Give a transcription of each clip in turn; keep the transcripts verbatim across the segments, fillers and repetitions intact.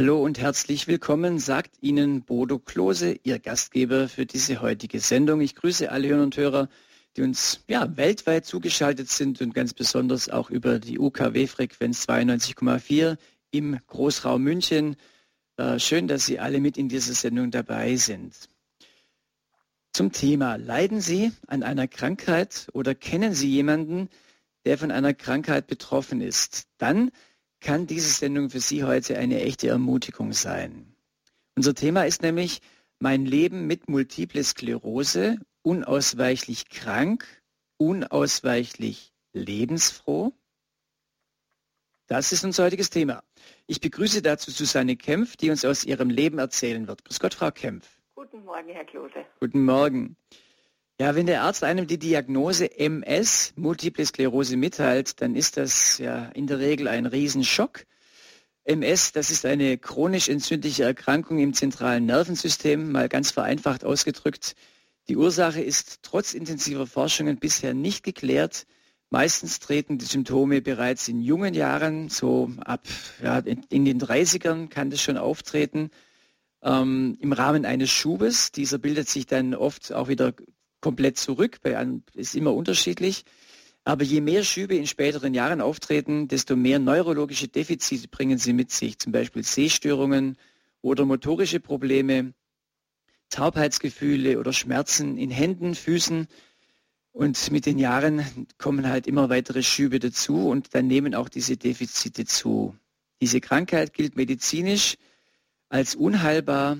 Hallo und herzlich willkommen, sagt Ihnen Bodo Klose, Ihr Gastgeber für diese heutige Sendung. Ich grüße alle Hörer und Hörer, die uns ja, weltweit zugeschaltet sind und ganz besonders auch über die U K W-Frequenz zweiundneunzig Komma vier im Großraum München. Äh, schön, dass Sie alle mit in dieser Sendung dabei sind. Zum Thema: Leiden Sie an einer Krankheit oder kennen Sie jemanden, der von einer Krankheit betroffen ist? Dann kann diese Sendung für Sie heute eine echte Ermutigung sein. Unser Thema ist nämlich mein Leben mit Multiple Sklerose, unausweichlich krank, unausweichlich lebensfroh. Das ist unser heutiges Thema. Ich begrüße dazu Susanne Kempf, die uns aus ihrem Leben erzählen wird. Grüß Gott, Frau Kempf. Guten Morgen, Herr Klose. Guten Morgen. Ja, wenn der Arzt einem die Diagnose M S, Multiple Sklerose, mitteilt, dann ist das ja in der Regel ein Riesenschock. M S, das ist eine chronisch entzündliche Erkrankung im zentralen Nervensystem, mal ganz vereinfacht ausgedrückt. Die Ursache ist trotz intensiver Forschungen bisher nicht geklärt. Meistens treten die Symptome bereits in jungen Jahren, so ab ja, in, in den dreißigern kann das schon auftreten, ähm, im Rahmen eines Schubes. Dieser bildet sich dann oft auch wieder komplett zurück, bei einem ist immer unterschiedlich. Aber je mehr Schübe in späteren Jahren auftreten, desto mehr neurologische Defizite bringen sie mit sich, zum Beispiel Sehstörungen oder motorische Probleme, Taubheitsgefühle oder Schmerzen in Händen, Füßen. Und mit den Jahren kommen halt immer weitere Schübe dazu und dann nehmen auch diese Defizite zu. Diese Krankheit gilt medizinisch als unheilbar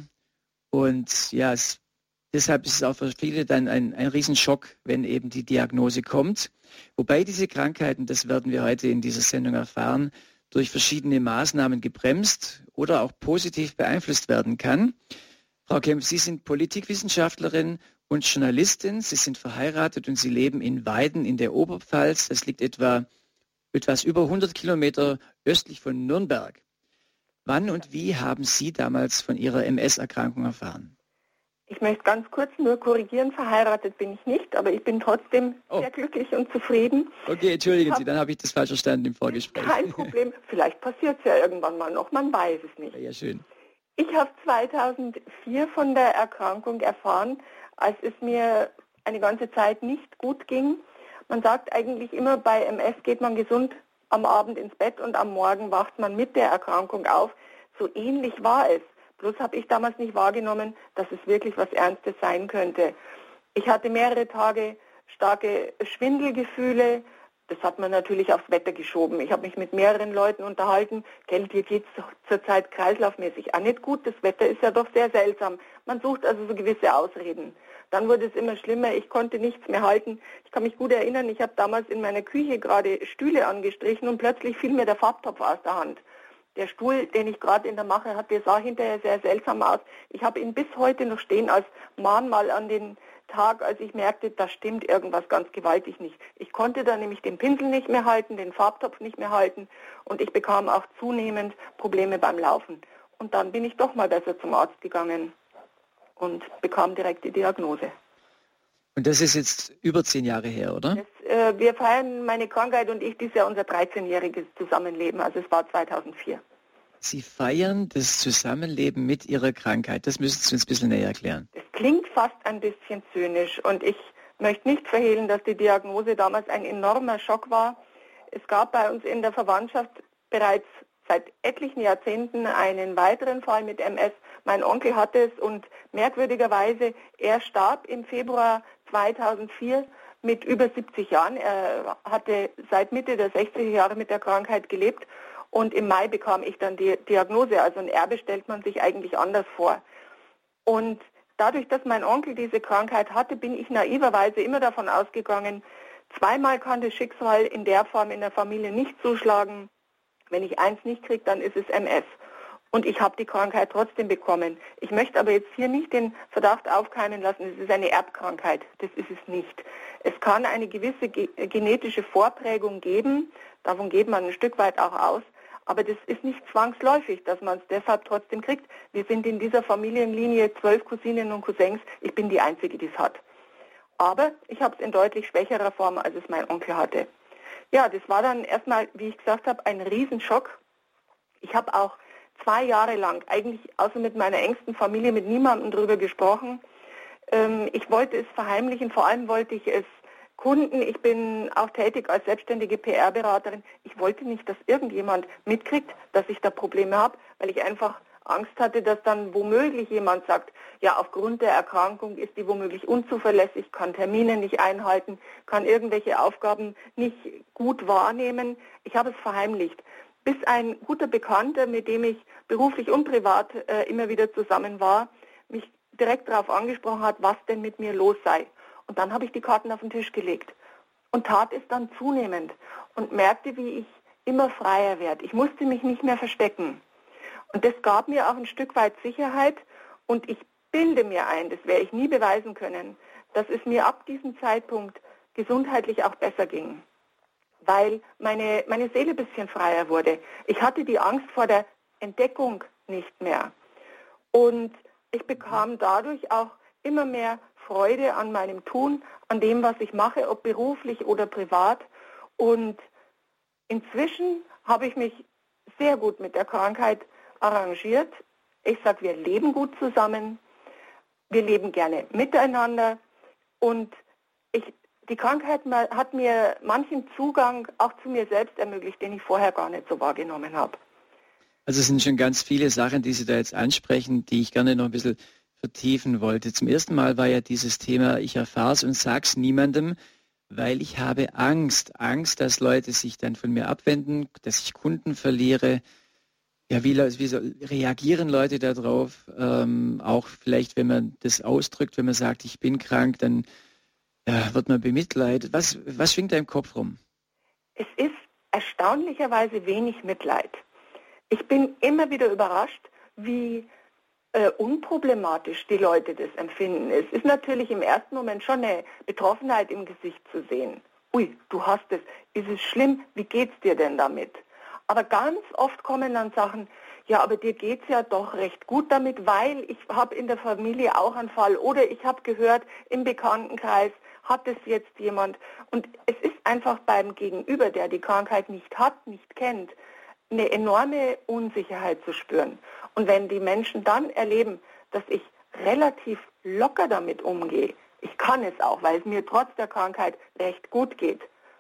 und ja, es, deshalb ist es auch für viele dann ein, ein Riesenschock, wenn eben die Diagnose kommt. Wobei diese Krankheiten, das werden wir heute in dieser Sendung erfahren, durch verschiedene Maßnahmen gebremst oder auch positiv beeinflusst werden kann. Frau Kempf, Sie sind Politikwissenschaftlerin und Journalistin. Sie sind verheiratet und Sie leben in Weiden in der Oberpfalz. Das liegt etwa etwas über hundert Kilometer östlich von Nürnberg. Wann und wie haben Sie damals von Ihrer M S-Erkrankung erfahren? Ich möchte ganz kurz nur korrigieren, verheiratet bin ich nicht, aber ich bin trotzdem oh. sehr glücklich und zufrieden. Okay, entschuldigen Sie, dann habe ich das falsch verstanden im Vorgespräch. Kein Problem, vielleicht passiert es ja irgendwann mal noch, man weiß es nicht. Ja, schön. Ich habe zweitausendvier von der Erkrankung erfahren, als es mir eine ganze Zeit nicht gut ging. Man sagt eigentlich immer, bei M S geht man gesund am Abend ins Bett und am Morgen wacht man mit der Erkrankung auf. So ähnlich war es. Bloß habe ich damals nicht wahrgenommen, dass es wirklich was Ernstes sein könnte. Ich hatte mehrere Tage starke Schwindelgefühle. Das hat man natürlich aufs Wetter geschoben. Ich habe mich mit mehreren Leuten unterhalten. Gell, dir geht es zurzeit kreislaufmäßig auch nicht gut. Das Wetter ist ja doch sehr seltsam. Man sucht also so gewisse Ausreden. Dann wurde es immer schlimmer. Ich konnte nichts mehr halten. Ich kann mich gut erinnern, ich habe damals in meiner Küche gerade Stühle angestrichen und plötzlich fiel mir der Farbtopf aus der Hand. Der Stuhl, den ich gerade in der Mache hatte, sah hinterher sehr seltsam aus. Ich habe ihn bis heute noch stehen als Mahnmal an den Tag, als ich merkte, da stimmt irgendwas ganz gewaltig nicht. Ich konnte dann nämlich den Pinsel nicht mehr halten, den Farbtopf nicht mehr halten und ich bekam auch zunehmend Probleme beim Laufen. Und dann bin ich doch mal besser zum Arzt gegangen und bekam direkt die Diagnose. Und das ist jetzt über zehn Jahre her, oder? Das, äh, wir feiern, meine Krankheit und ich, dieses Jahr unser dreizehnjähriges Zusammenleben, also es war zweitausendvier. Sie feiern das Zusammenleben mit Ihrer Krankheit. Das müssen Sie uns ein bisschen näher erklären. Das klingt fast ein bisschen zynisch und ich möchte nicht verhehlen, dass die Diagnose damals ein enormer Schock war. Es gab bei uns in der Verwandtschaft bereits seit etlichen Jahrzehnten einen weiteren Fall mit M S. Mein Onkel hatte es und merkwürdigerweise, er starb im Februar zweitausendvier mit über siebzig Jahren. Er hatte seit Mitte der sechziger Jahre mit der Krankheit gelebt und im Mai bekam ich dann die Diagnose. Also ein Erbe stellt man sich eigentlich anders vor. Und dadurch, dass mein Onkel diese Krankheit hatte, bin ich naiverweise immer davon ausgegangen, zweimal kann das Schicksal in der Form in der Familie nicht zuschlagen. Wenn ich eins nicht kriege, dann ist es M S. Und ich habe die Krankheit trotzdem bekommen. Ich möchte aber jetzt hier nicht den Verdacht aufkeimen lassen, es ist eine Erbkrankheit. Das ist es nicht. Es kann eine gewisse ge- genetische Vorprägung geben. Davon geht man ein Stück weit auch aus. Aber das ist nicht zwangsläufig, dass man es deshalb trotzdem kriegt. Wir sind in dieser Familienlinie zwölf Cousinen und Cousins. Ich bin die Einzige, die es hat. Aber ich habe es in deutlich schwächerer Form, als es mein Onkel hatte. Ja, das war dann erstmal, wie ich gesagt habe, ein Riesenschock. Ich habe auch zwei Jahre lang, eigentlich außer mit meiner engsten Familie, mit niemandem darüber gesprochen. Ähm, ich wollte es verheimlichen, vor allem wollte ich es Kunden, ich bin auch tätig als selbstständige P R-Beraterin, ich wollte nicht, dass irgendjemand mitkriegt, dass ich da Probleme habe, weil ich einfach Angst hatte, dass dann womöglich jemand sagt, ja, aufgrund der Erkrankung ist die womöglich unzuverlässig, kann Termine nicht einhalten, kann irgendwelche Aufgaben nicht gut wahrnehmen. Ich habe es verheimlicht. Bis ein guter Bekannter, mit dem ich beruflich und privat äh, immer wieder zusammen war, mich direkt darauf angesprochen hat, was denn mit mir los sei. Und dann habe ich die Karten auf den Tisch gelegt und tat es dann zunehmend und merkte, wie ich immer freier werde. Ich musste mich nicht mehr verstecken. Und das gab mir auch ein Stück weit Sicherheit und ich bilde mir ein, das werde ich nie beweisen können, dass es mir ab diesem Zeitpunkt gesundheitlich auch besser ging, weil meine, meine Seele ein bisschen freier wurde. Ich hatte die Angst vor der Entdeckung nicht mehr und ich bekam dadurch auch immer mehr Freude an meinem Tun, an dem, was ich mache, ob beruflich oder privat. Und inzwischen habe ich mich sehr gut mit der Krankheit arrangiert. Ich sage, wir leben gut zusammen, wir leben gerne miteinander und ich, die Krankheit hat mir manchen Zugang auch zu mir selbst ermöglicht, den ich vorher gar nicht so wahrgenommen habe. Also es sind schon ganz viele Sachen, die Sie da jetzt ansprechen, die ich gerne noch ein bisschen vertiefen wollte. Zum ersten Mal war ja dieses Thema, ich erfahre es und sage es niemandem, weil ich habe Angst. Angst, dass Leute sich dann von mir abwenden, dass ich Kunden verliere. Ja, wie, wie so, reagieren Leute darauf? Ähm, auch vielleicht, wenn man das ausdrückt, wenn man sagt, ich bin krank, dann ja, wird man bemitleidet. Was, was schwingt da im Kopf rum? Es ist erstaunlicherweise wenig Mitleid. Ich bin immer wieder überrascht, wie äh, unproblematisch die Leute das empfinden. Es ist natürlich im ersten Moment schon eine Betroffenheit im Gesicht zu sehen. Ui, du hast es. Ist es schlimm? Wie geht's dir denn damit? Aber ganz oft kommen dann Sachen, ja, aber dir geht's ja doch recht gut damit, weil ich habe in der Familie auch einen Fall oder ich habe gehört, im Bekanntenkreis hat es jetzt jemand. Und es ist einfach beim Gegenüber, der die Krankheit nicht hat, nicht kennt, eine enorme Unsicherheit zu spüren. Und wenn die Menschen dann erleben, dass ich relativ locker damit umgehe, ich kann es auch, weil es mir trotz der Krankheit recht gut geht,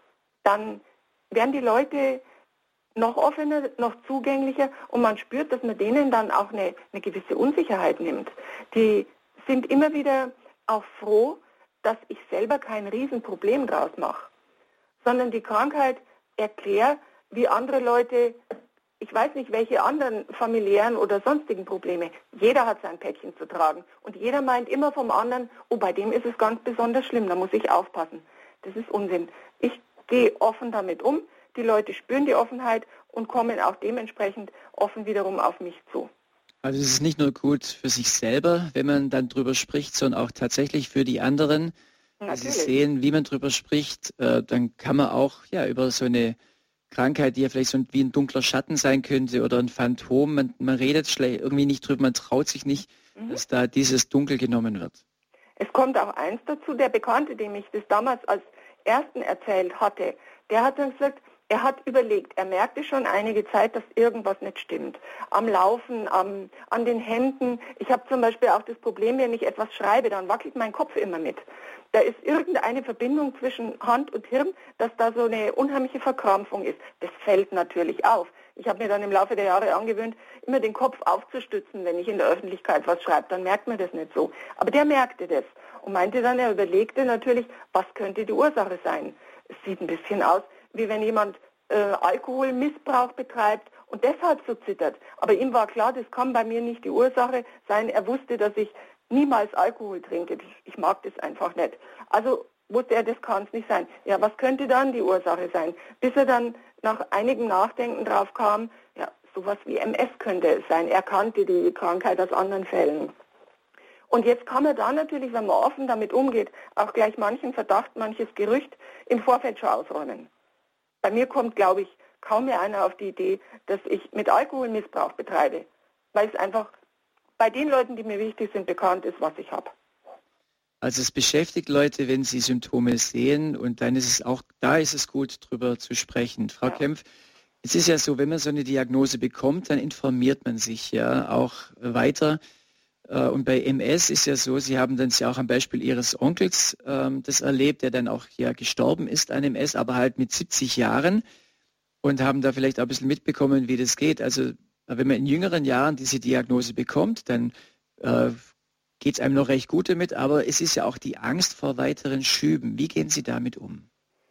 dann werden die Leute noch offener, noch zugänglicher und man spürt, dass man denen dann auch eine, eine gewisse Unsicherheit nimmt. Die sind immer wieder auch froh, dass ich selber kein Riesenproblem draus mache, sondern die Krankheit erklärt, wie andere Leute, ich weiß nicht, welche anderen familiären oder sonstigen Probleme, jeder hat sein Päckchen zu tragen und jeder meint immer vom anderen, oh, bei dem ist es ganz besonders schlimm, da muss ich aufpassen. Das ist Unsinn. Ich gehe offen damit um. Die Leute spüren die Offenheit und kommen auch dementsprechend offen wiederum auf mich zu. Also es ist nicht nur gut für sich selber, wenn man dann drüber spricht, sondern auch tatsächlich für die anderen. Wenn sie sehen, wie man drüber spricht, äh, dann kann man auch ja über so eine Krankheit, die ja vielleicht so wie ein dunkler Schatten sein könnte oder ein Phantom, man, man redet schlecht, irgendwie nicht drüber, man traut sich nicht, mhm. dass da dieses Dunkel genommen wird. Es kommt auch eins dazu, der Bekannte, dem ich das damals als Ersten erzählt hatte, der hat dann gesagt, er hat überlegt, er merkte schon einige Zeit, dass irgendwas nicht stimmt. Am Laufen, am, an den Händen. Ich habe zum Beispiel auch das Problem, wenn ich etwas schreibe, dann wackelt mein Kopf immer mit. Da ist irgendeine Verbindung zwischen Hand und Hirn, dass da so eine unheimliche Verkrampfung ist. Das fällt natürlich auf. Ich habe mir dann im Laufe der Jahre angewöhnt, immer den Kopf aufzustützen, wenn ich in der Öffentlichkeit was schreibe. Dann merkt man das nicht so. Aber der merkte das und meinte dann, er überlegte natürlich, was könnte die Ursache sein. Es sieht ein bisschen aus, wie wenn jemand äh, Alkoholmissbrauch betreibt und deshalb so zittert. Aber ihm war klar, das kann bei mir nicht die Ursache sein. Er wusste, dass ich niemals Alkohol trinke. Ich mag das einfach nicht. Also wusste er, das kann es nicht sein. Ja, was könnte dann die Ursache sein? Bis er dann nach einigem Nachdenken drauf kam, ja, sowas wie M S könnte es sein. Er kannte die Krankheit aus anderen Fällen. Und jetzt kann man da natürlich, wenn man offen damit umgeht, auch gleich manchen Verdacht, manches Gerücht im Vorfeld schon ausräumen. Bei mir kommt, glaube ich, kaum mehr einer auf die Idee, dass ich mit Alkoholmissbrauch betreibe, weil es einfach bei den Leuten, die mir wichtig sind, bekannt ist, was ich habe. Also es beschäftigt Leute, wenn sie Symptome sehen und dann ist es auch, da ist es gut, drüber zu sprechen. Frau ja. Kempf, Es ist ja so, wenn man so eine Diagnose bekommt, dann informiert man sich ja auch weiter. Und bei M S ist ja so, Sie haben dann ja auch am Beispiel Ihres Onkels ähm, das erlebt, der dann auch ja gestorben ist an M S, aber halt mit siebzig Jahren und haben da vielleicht auch ein bisschen mitbekommen, wie das geht. Also wenn man in jüngeren Jahren diese Diagnose bekommt, dann äh, geht es einem noch recht gut damit, aber es ist ja auch die Angst vor weiteren Schüben. Wie gehen Sie damit um?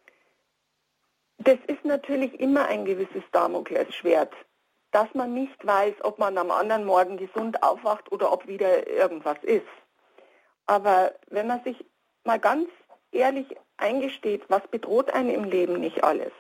Das ist natürlich immer ein gewisses Damoklesschwert, dass man nicht weiß, ob man am anderen Morgen gesund aufwacht oder ob wieder irgendwas ist. Aber wenn man sich mal ganz ehrlich eingesteht, was bedroht einen im Leben nicht alles?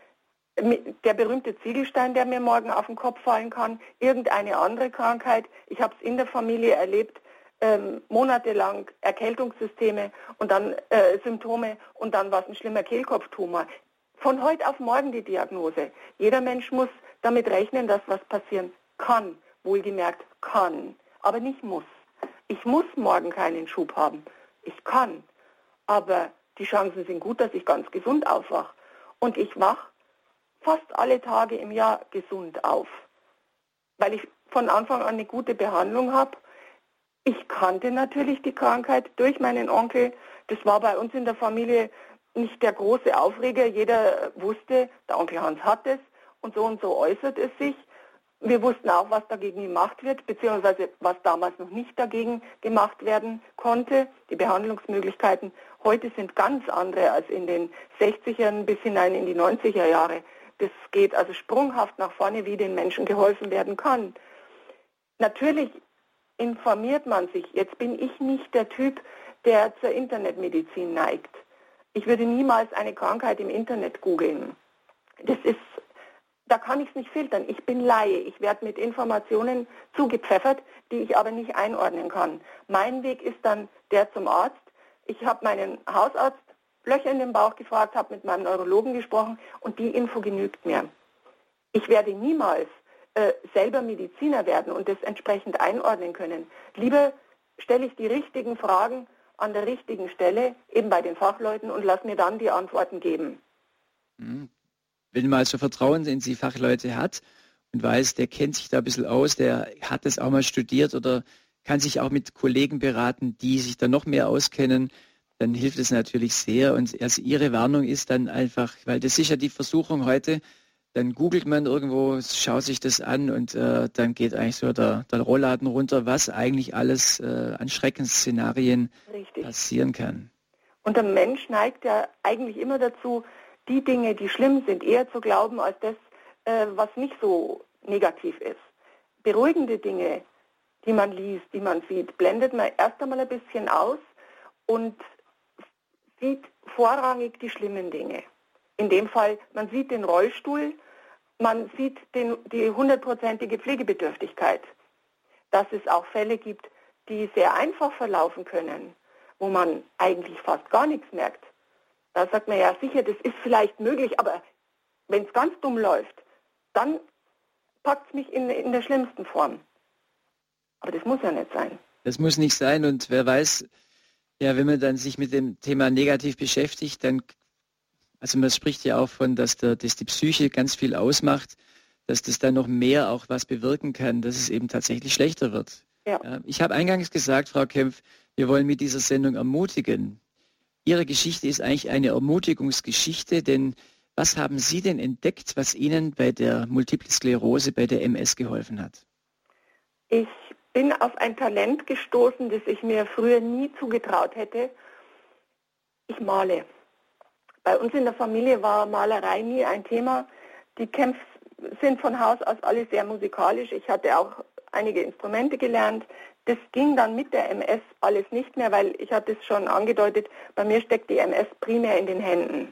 Der berühmte Ziegelstein, der mir morgen auf den Kopf fallen kann, irgendeine andere Krankheit. Ich habe es in der Familie erlebt, ähm, monatelang Erkältungssysteme und dann äh, Symptome und dann war es ein schlimmer Kehlkopftumor. Von heute auf morgen die Diagnose. Jeder Mensch muss damit rechnen, dass was passieren kann. Wohlgemerkt kann, aber nicht muss. Ich muss morgen keinen Schub haben. Ich kann. Aber die Chancen sind gut, dass ich ganz gesund aufwache. Und ich wache fast alle Tage im Jahr gesund auf. Weil ich von Anfang an eine gute Behandlung habe. Ich kannte natürlich die Krankheit durch meinen Onkel. Das war bei uns in der Familie nicht der große Aufreger. Jeder wusste, der Onkel Hans hat es und so und so äußert es sich. Wir wussten auch, was dagegen gemacht wird, beziehungsweise was damals noch nicht dagegen gemacht werden konnte. Die Behandlungsmöglichkeiten heute sind ganz andere als in den sechzigern bis hinein in die neunziger Jahre. Das geht also sprunghaft nach vorne, wie den Menschen geholfen werden kann. Natürlich informiert man sich. Jetzt bin ich nicht der Typ, der zur Internetmedizin neigt. Ich würde niemals eine Krankheit im Internet googeln. Das ist, da kann ich es nicht filtern. Ich bin Laie. Ich werde mit Informationen zugepfeffert, die ich aber nicht einordnen kann. Mein Weg ist dann der zum Arzt. Ich habe meinen Hausarzt Löcher in den Bauch gefragt, habe mit meinem Neurologen gesprochen und die Info genügt mir. Ich werde niemals äh, selber Mediziner werden und das entsprechend einordnen können. Lieber stelle ich die richtigen Fragen an der richtigen Stelle, eben bei den Fachleuten, und lass mir dann die Antworten geben. Wenn man also Vertrauen in die Fachleute hat und weiß, der kennt sich da ein bisschen aus, der hat das auch mal studiert oder kann sich auch mit Kollegen beraten, die sich da noch mehr auskennen, dann hilft es natürlich sehr. Und also Ihre Warnung ist dann einfach, weil das ist ja die Versuchung heute, dann googelt man irgendwo, schaut sich das an und äh, dann geht eigentlich so der, der Rollladen runter, was eigentlich alles äh, an Schreckensszenarien Richtig. passieren kann. Und der Mensch neigt ja eigentlich immer dazu, die Dinge, die schlimm sind, eher zu glauben, als das, äh, was nicht so negativ ist. Beruhigende Dinge, die man liest, die man sieht, blendet man erst einmal ein bisschen aus und sieht vorrangig die schlimmen Dinge. In dem Fall, man sieht den Rollstuhl, man sieht den, die hundertprozentige Pflegebedürftigkeit. Dass es auch Fälle gibt, die sehr einfach verlaufen können, wo man eigentlich fast gar nichts merkt. Da sagt man ja sicher, das ist vielleicht möglich, aber wenn es ganz dumm läuft, dann packt es mich in, in der schlimmsten Form. Aber das muss ja nicht sein. Das muss nicht sein und wer weiß, ja, wenn man dann sich mit dem Thema negativ beschäftigt, dann also man spricht ja auch von, dass, der, dass die Psyche ganz viel ausmacht, dass das dann noch mehr auch was bewirken kann, dass es eben tatsächlich schlechter wird. Ja. Ja, ich habe eingangs gesagt, Frau Kempf, wir wollen mit dieser Sendung ermutigen. Ihre Geschichte ist eigentlich eine Ermutigungsgeschichte, denn was haben Sie denn entdeckt, was Ihnen bei der Multiple Sklerose, bei der M S geholfen hat? Ich bin auf ein Talent gestoßen, das ich mir früher nie zugetraut hätte. Ich male. Bei uns in der Familie war Malerei nie ein Thema. Die Kempfs sind von Haus aus alle sehr musikalisch. Ich hatte auch einige Instrumente gelernt. Das ging dann mit der M S alles nicht mehr, weil ich hatte es schon angedeutet, bei mir steckt die M S primär in den Händen.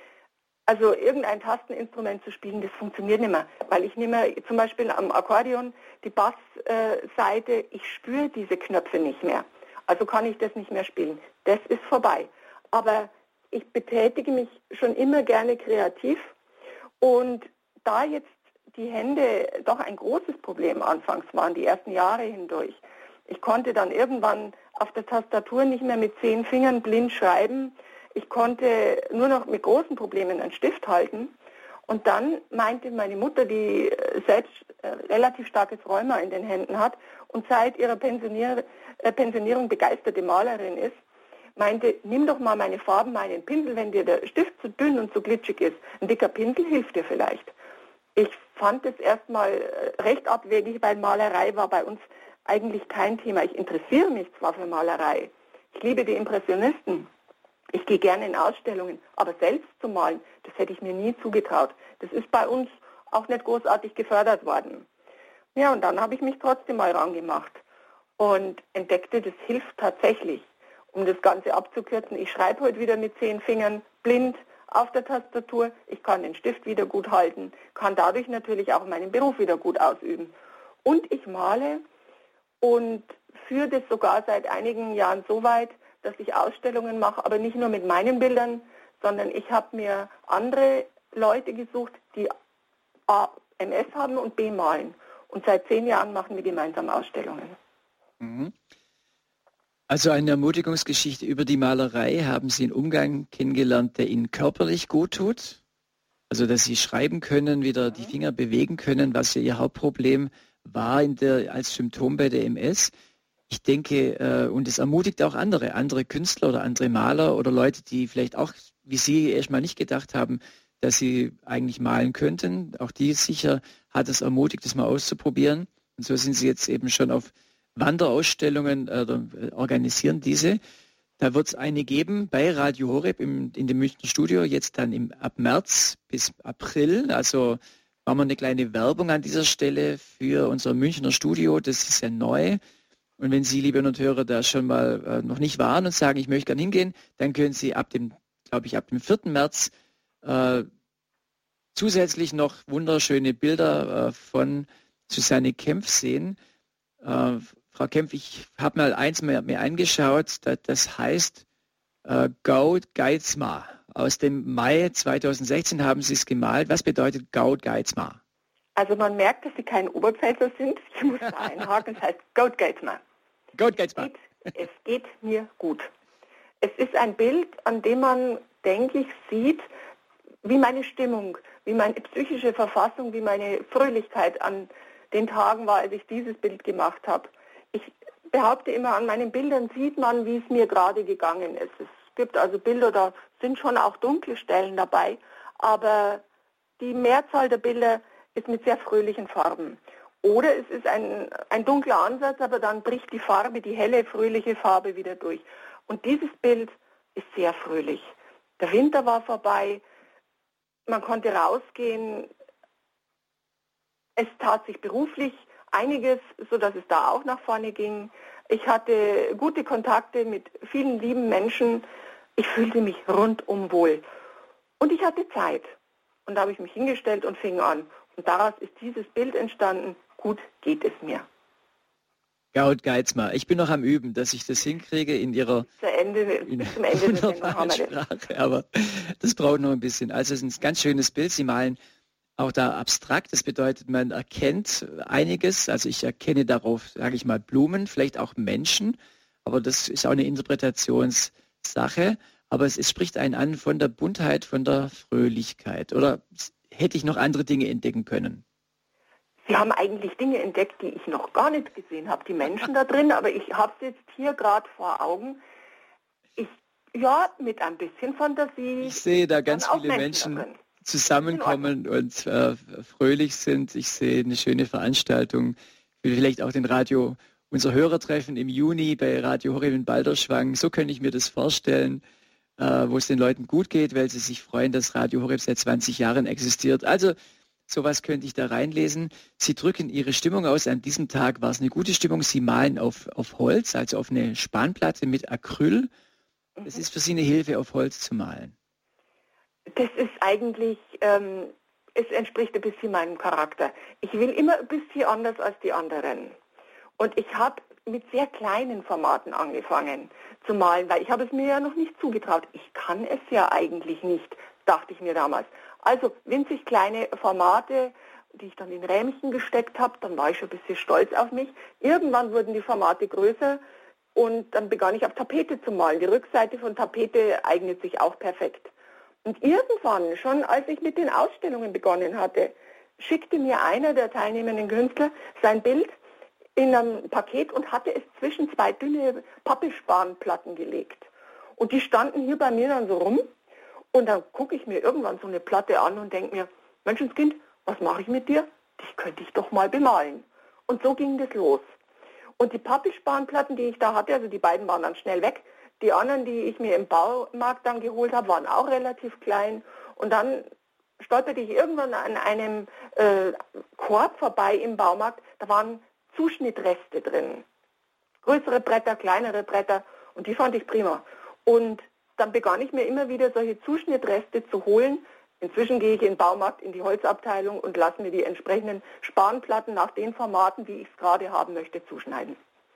Also irgendein Tasteninstrument zu spielen, das funktioniert nicht mehr, weil ich nicht mehr, zum Beispiel am Akkordeon, die Bassseite, ich spüre diese Knöpfe nicht mehr. Also kann ich das nicht mehr spielen. Das ist vorbei. Aber ich betätige mich schon immer gerne kreativ und da jetzt die Hände doch ein großes Problem anfangs waren, die ersten Jahre hindurch. Ich konnte dann irgendwann auf der Tastatur nicht mehr mit zehn Fingern blind schreiben. Ich konnte nur noch mit großen Problemen einen Stift halten Und dann meinte meine Mutter, die selbst äh, relativ starkes Rheuma in den Händen hat und seit ihrer Pensionier äh, Pensionierung begeisterte Malerin ist, meinte, nimm doch mal meine Farben, meinen Pinsel, wenn dir der Stift zu dünn und zu glitschig ist. Ein dicker Pinsel hilft dir vielleicht. Ich fand es erstmal recht abwegig, weil Malerei war bei uns eigentlich kein Thema. Ich interessiere mich zwar für Malerei, ich liebe die Impressionisten, ich gehe gerne in Ausstellungen, aber selbst zu malen, das hätte ich mir nie zugetraut. Das ist bei uns auch nicht großartig gefördert worden. Ja, und dann habe ich mich trotzdem mal rangemacht und entdeckte, das hilft tatsächlich. Um das Ganze abzukürzen, ich schreibe heute wieder mit zehn Fingern, blind, auf der Tastatur. Ich kann den Stift wieder gut halten, kann dadurch natürlich auch meinen Beruf wieder gut ausüben. Und ich male und führe das sogar seit einigen Jahren so weit, dass ich Ausstellungen mache, aber nicht nur mit meinen Bildern, sondern ich habe mir andere Leute gesucht, die A, M S haben und B, malen. Und seit zehn Jahren machen wir gemeinsam Ausstellungen. Mhm. Also eine Ermutigungsgeschichte über die Malerei. Haben Sie einen Umgang kennengelernt, der Ihnen körperlich gut tut? Also dass Sie schreiben können, wieder die Finger bewegen können, was ja Ihr Hauptproblem war in der, als Symptom bei der M S. Ich denke, äh, und es ermutigt auch andere, andere Künstler oder andere Maler oder Leute, die vielleicht auch, wie Sie, erstmal nicht gedacht haben, dass sie eigentlich malen könnten. Auch die sicher hat es ermutigt, das mal auszuprobieren. Und so sind Sie jetzt eben schon auf Wanderausstellungen äh, organisieren diese. Da wird es eine geben bei Radio Horeb im, in dem Münchner Studio, jetzt dann im, ab März bis April. Also machen wir eine kleine Werbung an dieser Stelle für unser Münchner Studio. Das ist ja neu. Und wenn Sie, liebe und Hörer, da schon mal äh, noch nicht waren und sagen, ich möchte gerne hingehen, dann können Sie ab dem, glaube ich, ab dem vierten März äh, zusätzlich noch wunderschöne Bilder äh, von Susanne Kempf sehen. Äh, Frau Kempf, ich habe mal eins mehr, mir angeschaut, das, das heißt äh, Gaud Geizmar. Aus dem Mai zweitausendsechzehn haben Sie es gemalt. Was bedeutet Gaud Geizmar? Also man merkt, dass Sie kein Oberpfälzer sind. Ich muss da einhaken, es heißt Gaud Geizmar. Gaud Geizmar. Es, es geht mir gut. Es ist ein Bild, an dem man, denke ich, sieht, wie meine Stimmung, wie meine psychische Verfassung, wie meine Fröhlichkeit an den Tagen war, als ich dieses Bild gemacht habe. Ich behaupte immer, an meinen Bildern sieht man, wie es mir gerade gegangen ist. Es gibt also Bilder, da sind schon auch dunkle Stellen dabei, aber die Mehrzahl der Bilder ist mit sehr fröhlichen Farben. Oder es ist ein, ein dunkler Ansatz, aber dann bricht die Farbe, die helle, fröhliche Farbe wieder durch. Und dieses Bild ist sehr fröhlich. Der Winter war vorbei, man konnte rausgehen, es tat sich beruflich einiges, sodass es da auch nach vorne ging. Ich hatte gute Kontakte mit vielen lieben Menschen. Ich fühlte mich rundum wohl. Und ich hatte Zeit. Und da habe ich mich hingestellt und fing an. Und daraus ist dieses Bild entstanden. Gut geht es mir. Gaud Geizmar. Ich bin noch am Üben, dass ich das hinkriege in Ihrer Zu Ende, in bis zum Ende der Sendung haben wir das. Sprache, aber das braucht noch ein bisschen. Also es ist ein ganz schönes Bild. Sie malen auch da abstrakt. Das bedeutet, man erkennt einiges. Also ich erkenne darauf, sage ich mal, Blumen, vielleicht auch Menschen. Aber das ist auch eine Interpretationssache. Aber es, es spricht einen an von der Buntheit, von der Fröhlichkeit. Oder hätte ich noch andere Dinge entdecken können? Sie haben eigentlich Dinge entdeckt, die ich noch gar nicht gesehen habe. Die Menschen da drin, aber ich habe es jetzt hier gerade vor Augen. Ich, ja, mit ein bisschen Fantasie. Ich sehe da ganz viele Menschen, Menschen zusammenkommen und äh, fröhlich sind. Ich sehe eine schöne Veranstaltung. Ich will vielleicht auch den Radio, unser Hörertreffen im Juni bei Radio Horeb in Balderschwang. So könnte ich mir das vorstellen, äh, wo es den Leuten gut geht, weil sie sich freuen, dass Radio Horeb seit zwanzig Jahren existiert. Also sowas könnte ich da reinlesen. Sie drücken Ihre Stimmung aus. An diesem Tag war es eine gute Stimmung. Sie malen auf, auf Holz, also auf eine Spanplatte mit Acryl. Das ist für Sie eine Hilfe, auf Holz zu malen. Das ist eigentlich, ähm, es entspricht ein bisschen meinem Charakter. Ich will immer ein bisschen anders als die anderen. Und ich habe mit sehr kleinen Formaten angefangen zu malen, weil ich habe es mir ja noch nicht zugetraut. Ich kann es ja eigentlich nicht, dachte ich mir damals. Also winzig kleine Formate, die ich dann in Rähmchen gesteckt habe, dann war ich schon ein bisschen stolz auf mich. Irgendwann wurden die Formate größer und dann begann ich auf Tapete zu malen. Die Rückseite von Tapete eignet sich auch perfekt. Und irgendwann, schon als ich mit den Ausstellungen begonnen hatte, schickte mir einer der teilnehmenden Künstler sein Bild in einem Paket und hatte es zwischen zwei dünne Pappelspanplatten gelegt. Und die standen hier bei mir dann so rum. Und dann gucke ich mir irgendwann so eine Platte an und denke mir, Menschenskind, was mache ich mit dir? Dich könnte ich doch mal bemalen. Und so ging das los. Und die Pappelspanplatten, die ich da hatte, also die beiden waren dann schnell weg. Die anderen, die ich mir im Baumarkt dann geholt habe, waren auch relativ klein. Und dann stolperte ich irgendwann an einem äh, Korb vorbei im Baumarkt. Da waren Zuschnittreste drin. Größere Bretter, kleinere Bretter. Und die fand ich prima. Und dann begann ich mir immer wieder solche Zuschnittreste zu holen. Inzwischen gehe ich in den Baumarkt, in die Holzabteilung und lasse mir die entsprechenden Spanplatten nach den Formaten, wie ich es gerade haben möchte, zuschneiden.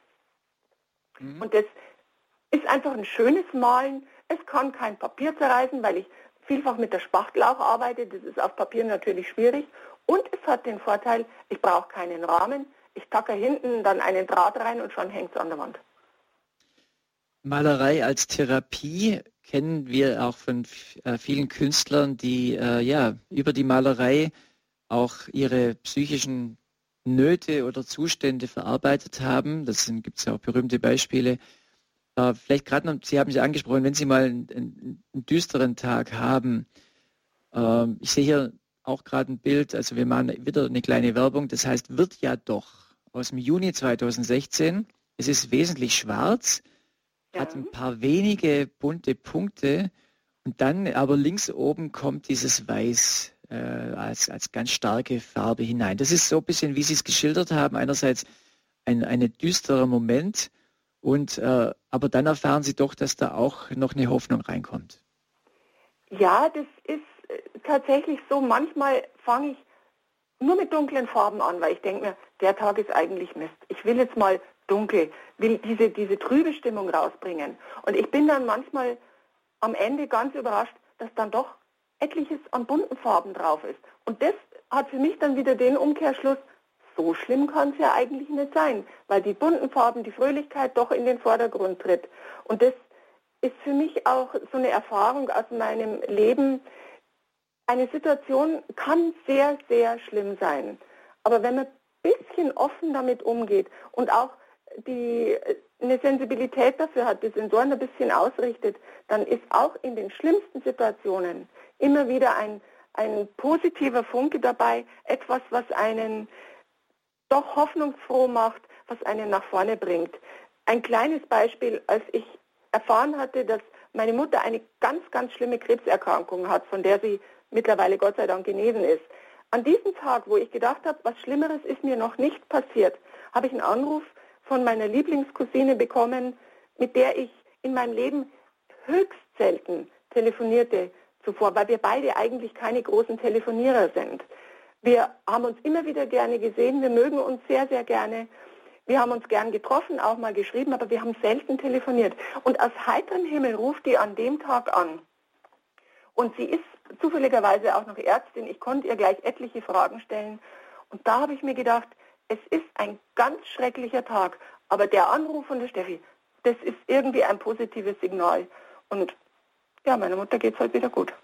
Mhm. Und das ist einfach ein schönes Malen. Es kann kein Papier zerreißen, weil ich vielfach mit der Spachtel auch arbeite. Das ist auf Papier natürlich schwierig. Und es hat den Vorteil, ich brauche keinen Rahmen. Ich tacke hinten dann einen Draht rein und schon hängt es an der Wand. Malerei als Therapie kennen wir auch von äh, vielen Künstlern, die äh, ja über die Malerei auch ihre psychischen Nöte oder Zustände verarbeitet haben. Das gibt es ja auch berühmte Beispiele. Äh, vielleicht gerade noch, Sie haben es angesprochen, wenn Sie mal einen, einen, einen düsteren Tag haben. Äh, ich sehe hier auch gerade ein Bild, also wir machen wieder eine kleine Werbung, das heißt Wird ja doch aus dem Juni zweitausendsechzehn. Es ist wesentlich schwarz, ja. Hat ein paar wenige bunte Punkte und dann aber links oben kommt dieses Weiß äh, als, als ganz starke Farbe hinein. Das ist so ein bisschen, wie Sie es geschildert haben, einerseits ein, ein düsterer Moment, und äh, aber dann erfahren Sie doch, dass da auch noch eine Hoffnung reinkommt. Ja, das ist äh, tatsächlich so. Manchmal fange ich nur mit dunklen Farben an, weil ich denke mir, der Tag ist eigentlich Mist. Ich will jetzt mal dunkel, will diese, diese trübe Stimmung rausbringen. Und ich bin dann manchmal am Ende ganz überrascht, dass dann doch etliches an bunten Farben drauf ist. Und das hat für mich dann wieder den Umkehrschluss, so schlimm kann es ja eigentlich nicht sein, weil die bunten Farben, die Fröhlichkeit doch in den Vordergrund tritt. Und das ist für mich auch so eine Erfahrung aus meinem Leben. Eine Situation kann sehr, sehr schlimm sein. Aber wenn man ein bisschen offen damit umgeht und auch die, eine Sensibilität dafür hat, die Sensoren ein bisschen ausrichtet, dann ist auch in den schlimmsten Situationen immer wieder ein, ein positiver Funke dabei, etwas, was einen doch hoffnungsfroh macht, was einen nach vorne bringt. Ein kleines Beispiel, als ich erfahren hatte, dass meine Mutter eine ganz, ganz schlimme Krebserkrankung hat, von der sie mittlerweile Gott sei Dank genesen ist. An diesem Tag, wo ich gedacht habe, was Schlimmeres ist mir noch nicht passiert, habe ich einen Anruf von meiner Lieblingscousine bekommen, mit der ich in meinem Leben höchst selten telefonierte zuvor, weil wir beide eigentlich keine großen Telefonierer sind. Wir haben uns immer wieder gerne gesehen, wir mögen uns sehr, sehr gerne. Wir haben uns gern getroffen, auch mal geschrieben, aber wir haben selten telefoniert. Und aus heiterem Himmel ruft die an dem Tag an. Und sie ist zufälligerweise auch noch Ärztin. Ich konnte ihr gleich etliche Fragen stellen. Und da habe ich mir gedacht, es ist ein ganz schrecklicher Tag. Aber der Anruf von der Steffi, das ist irgendwie ein positives Signal. Und ja, meiner Mutter geht es halt wieder gut.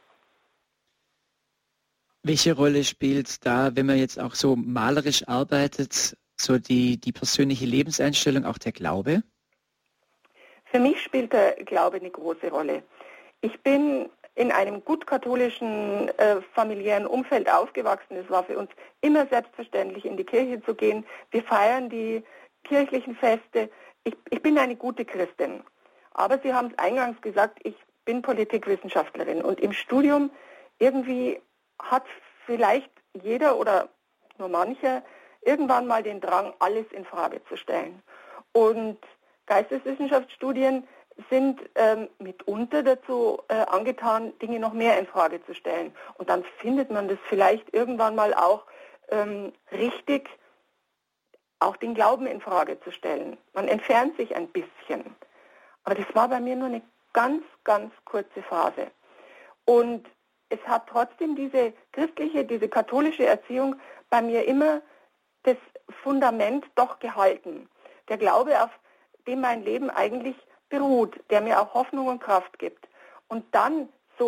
Welche Rolle spielt da, wenn man jetzt auch so malerisch arbeitet, so die, die persönliche Lebenseinstellung, auch der Glaube? Für mich spielt der Glaube eine große Rolle. Ich bin in einem gut katholischen äh, familiären Umfeld aufgewachsen. Es war für uns immer selbstverständlich, in die Kirche zu gehen. Wir feiern die kirchlichen Feste. Ich, ich bin eine gute Christin. Aber Sie haben es eingangs gesagt, ich bin Politikwissenschaftlerin. Und im Studium irgendwie hat vielleicht jeder oder nur mancher irgendwann mal den Drang, alles in Frage zu stellen. Und Geisteswissenschaftsstudien sind ähm, mitunter dazu äh, angetan, Dinge noch mehr in Frage zu stellen. Und dann findet man das vielleicht irgendwann mal auch ähm, richtig, auch den Glauben in Frage zu stellen. Man entfernt sich ein bisschen. Aber das war bei mir nur eine ganz, ganz kurze Phase. Und es hat trotzdem diese christliche, diese katholische Erziehung bei mir immer das Fundament doch gehalten. Der Glaube, auf dem mein Leben eigentlich beruht, der mir auch Hoffnung und Kraft gibt. Und dann so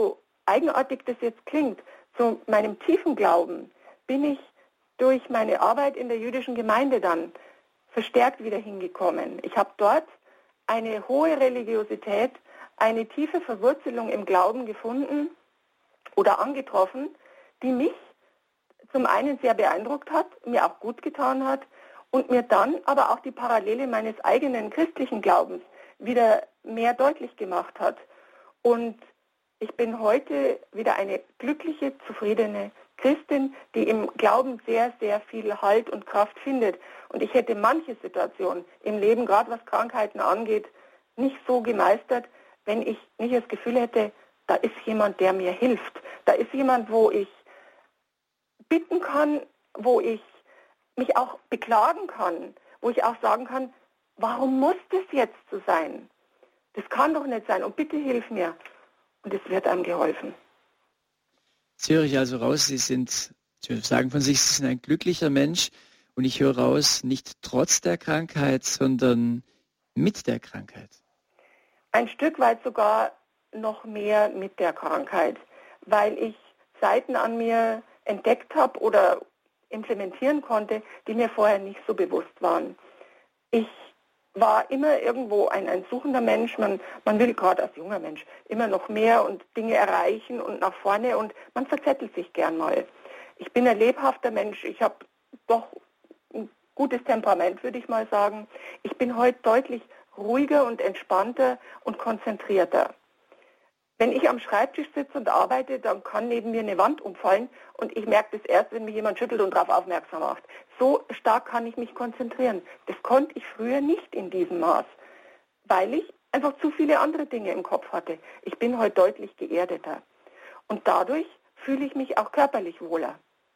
eigenartig das jetzt klingt, zu meinem tiefen Glauben bin ich durch meine Arbeit in der jüdischen Gemeinde dann verstärkt wieder hingekommen. Ich habe dort eine hohe Religiosität, eine tiefe Verwurzelung im Glauben gefunden oder angetroffen, die mich zum einen sehr beeindruckt hat, mir auch gut getan hat und mir dann aber auch die Parallele meines eigenen christlichen Glaubens wieder mehr deutlich gemacht hat. Und ich bin heute wieder eine glückliche, zufriedene Christin, die im Glauben sehr, sehr viel Halt und Kraft findet. Und ich hätte manche Situation im Leben, gerade was Krankheiten angeht, nicht so gemeistert, wenn ich nicht das Gefühl hätte, da ist jemand, der mir hilft. Da ist jemand, wo ich bitten kann, wo ich mich auch beklagen kann, wo ich auch sagen kann, warum muss das jetzt so sein? Das kann doch nicht sein und bitte hilf mir. Und es wird einem geholfen. Jetzt höre ich also raus, Sie sind, Sie sagen von sich, Sie sind ein glücklicher Mensch und ich höre raus, nicht trotz der Krankheit, sondern mit der Krankheit. Ein Stück weit sogar noch mehr mit der Krankheit, weil ich Seiten an mir entdeckt habe oder implementieren konnte, die mir vorher nicht so bewusst waren. Ich war immer irgendwo ein, ein suchender Mensch, man, man will gerade als junger Mensch immer noch mehr und Dinge erreichen und nach vorne und man verzettelt sich gern mal. Ich bin ein lebhafter Mensch, ich habe doch ein gutes Temperament, würde ich mal sagen. Ich bin heute deutlich ruhiger und entspannter und konzentrierter. Wenn ich am Schreibtisch sitze und arbeite, dann kann neben mir eine Wand umfallen und ich merke das erst, wenn mich jemand schüttelt und darauf aufmerksam macht. So stark kann ich mich konzentrieren. Das konnte ich früher nicht in diesem Maß, weil ich einfach zu viele andere Dinge im Kopf hatte. Ich bin heute deutlich geerdeter und dadurch fühle ich mich auch körperlich wohler.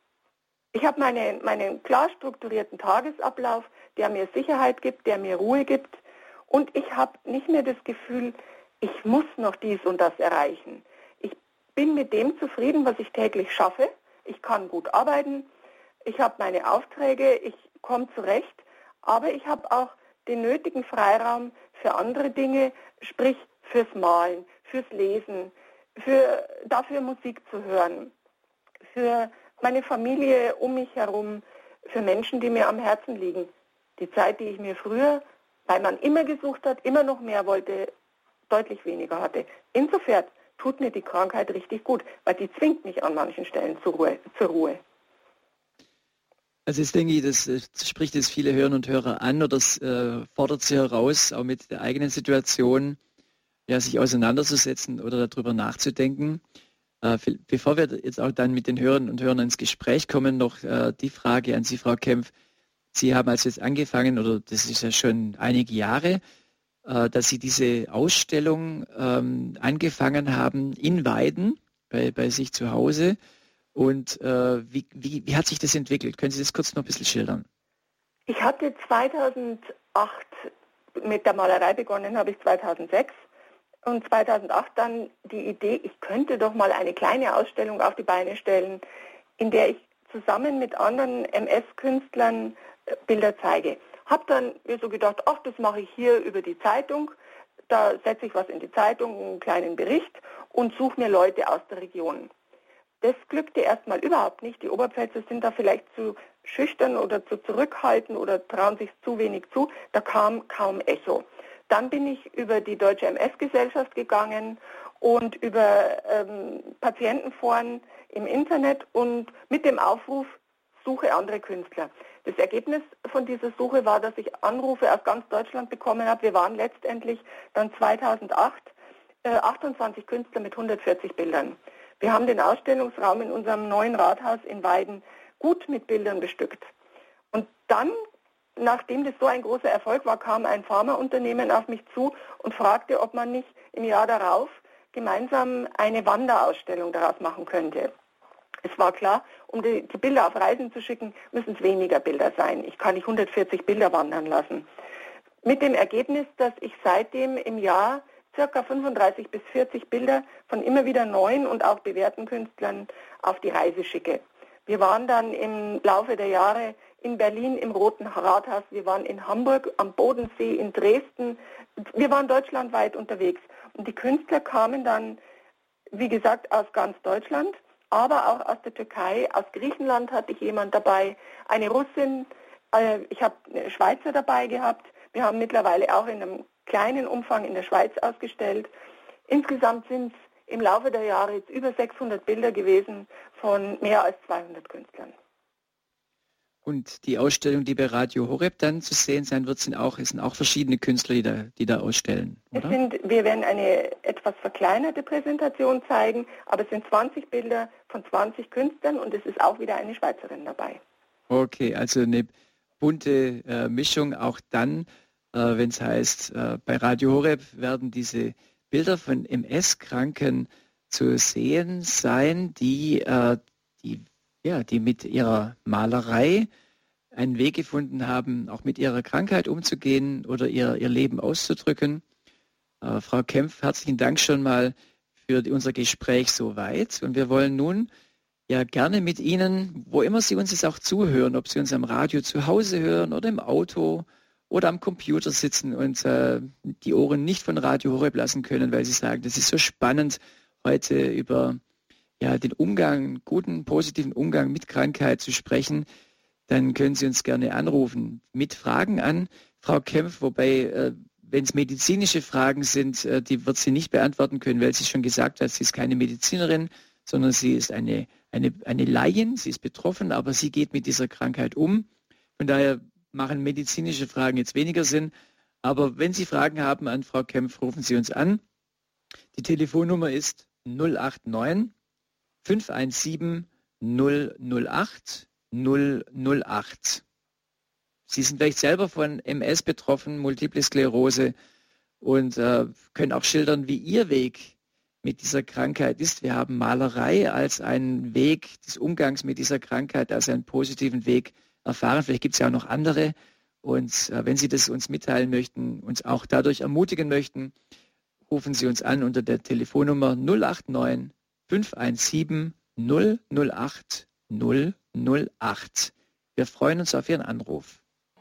Ich habe meine, meinen klar strukturierten Tagesablauf, der mir Sicherheit gibt, der mir Ruhe gibt und ich habe nicht mehr das Gefühl, ich muss noch dies und das erreichen. Ich bin mit dem zufrieden, was ich täglich schaffe. Ich kann gut arbeiten, ich habe meine Aufträge, ich komme zurecht, aber ich habe auch den nötigen Freiraum für andere Dinge, sprich fürs Malen, fürs Lesen, für, dafür Musik zu hören, für meine Familie um mich herum, für Menschen, die mir am Herzen liegen. Die Zeit, die ich mir früher, weil man immer gesucht hat, immer noch mehr wollte, deutlich weniger hatte. Insofern tut mir die Krankheit richtig gut, weil die zwingt mich an manchen Stellen zur Ruhe. Zur Ruhe. Also jetzt denke ich, das, das spricht jetzt viele Hörer und Hörer an oder das äh, fordert sie heraus, auch mit der eigenen Situation ja, sich auseinanderzusetzen oder darüber nachzudenken. Äh, bevor wir jetzt auch dann mit den Hörern und Hörern ins Gespräch kommen, noch äh, die Frage an Sie, Frau Kempf. Sie haben also jetzt angefangen, oder das ist ja schon einige Jahre, dass Sie diese Ausstellung ähm, angefangen haben in Weiden, bei, bei sich zu Hause. Und äh, wie, wie, wie hat sich das entwickelt? Können Sie das kurz noch ein bisschen schildern? Ich hatte zweitausendacht mit der Malerei begonnen, habe ich zweitausendsechs. Und zweitausendacht dann die Idee, ich könnte doch mal eine kleine Ausstellung auf die Beine stellen, in der ich zusammen mit anderen M S-Künstlern Bilder zeige. Habe dann mir so gedacht, ach, das mache ich hier über die Zeitung, da setze ich was in die Zeitung, einen kleinen Bericht und suche mir Leute aus der Region. Das glückte erstmal überhaupt nicht. Die Oberpfälzer sind da vielleicht zu schüchtern oder zu zurückhaltend oder trauen sich zu wenig zu. Da kam kaum Echo. Dann bin ich über die Deutsche M S-Gesellschaft gegangen und über ähm, Patientenforen im Internet und mit dem Aufruf, suche andere Künstler. Das Ergebnis von dieser Suche war, dass ich Anrufe aus ganz Deutschland bekommen habe. Wir waren letztendlich dann zweitausendacht äh, achtundzwanzig Künstler mit hundertvierzig Bildern. Wir haben den Ausstellungsraum in unserem neuen Rathaus in Weiden gut mit Bildern bestückt. Und dann, nachdem das so ein großer Erfolg war, kam ein Pharmaunternehmen auf mich zu und fragte, ob man nicht im Jahr darauf gemeinsam eine Wanderausstellung daraus machen könnte. Es war klar, um die, die Bilder auf Reisen zu schicken, müssen es weniger Bilder sein. Ich kann nicht hundertvierzig Bilder wandern lassen. Mit dem Ergebnis, dass ich seitdem im Jahr ca. fünfunddreißig bis vierzig Bilder von immer wieder neuen und auch bewährten Künstlern auf die Reise schicke. Wir waren dann im Laufe der Jahre in Berlin im Roten Rathaus, wir waren in Hamburg, am Bodensee, in Dresden. Wir waren deutschlandweit unterwegs. Und die Künstler kamen dann wie gesagt, aus ganz Deutschland, aber auch aus der Türkei, aus Griechenland hatte ich jemand dabei, eine Russin, äh, ich habe eine Schweizer dabei gehabt. Wir haben mittlerweile auch in einem kleinen Umfang in der Schweiz ausgestellt. Insgesamt sind es im Laufe der Jahre jetzt über sechshundert Bilder gewesen von mehr als zweihundert Künstlern. Und die Ausstellung, die bei Radio Horeb dann zu sehen sein wird, sind auch, es sind auch verschiedene Künstler, die da, die da ausstellen, oder? Es sind, wir werden eine etwas verkleinerte Präsentation zeigen, aber es sind zwanzig Bilder von zwanzig Künstlern und es ist auch wieder eine Schweizerin dabei. Okay, also eine bunte äh, Mischung, auch dann, äh, wenn es heißt, äh, bei Radio Horeb werden diese Bilder von M S-Kranken zu sehen sein, die, äh, die Ja, die mit ihrer Malerei einen Weg gefunden haben, auch mit ihrer Krankheit umzugehen oder ihr, ihr Leben auszudrücken. Äh, Frau Kempf, herzlichen Dank schon mal für die, unser Gespräch soweit. Und wir wollen nun ja gerne mit Ihnen, wo immer Sie uns jetzt auch zuhören, ob Sie uns am Radio zu Hause hören oder im Auto oder am Computer sitzen und äh, die Ohren nicht von Radio Horeb lassen können, weil Sie sagen, das ist so spannend, heute über ja, den Umgang, guten, positiven Umgang mit Krankheit zu sprechen, dann können Sie uns gerne anrufen mit Fragen an Frau Kempf, wobei, äh, wenn es medizinische Fragen sind, äh, die wird sie nicht beantworten können, weil sie schon gesagt hat, sie ist keine Medizinerin, sondern sie ist eine, eine, eine Laien, sie ist betroffen, aber sie geht mit dieser Krankheit um. Von daher machen medizinische Fragen jetzt weniger Sinn. Aber wenn Sie Fragen haben an Frau Kempf, rufen Sie uns an. Die Telefonnummer ist null acht neun fünf eins sieben null null acht null null acht. Sie sind vielleicht selber von M S betroffen, Multiple Sklerose, und äh, können auch schildern, wie Ihr Weg mit dieser Krankheit ist. Wir haben Malerei als einen Weg des Umgangs mit dieser Krankheit, als einen positiven Weg erfahren. Vielleicht gibt es ja auch noch andere. Und äh, wenn Sie das uns mitteilen möchten, uns auch dadurch ermutigen möchten, rufen Sie uns an unter der Telefonnummer null acht neun fünf eins sieben null null acht null null acht. Wir freuen uns auf Ihren Anruf.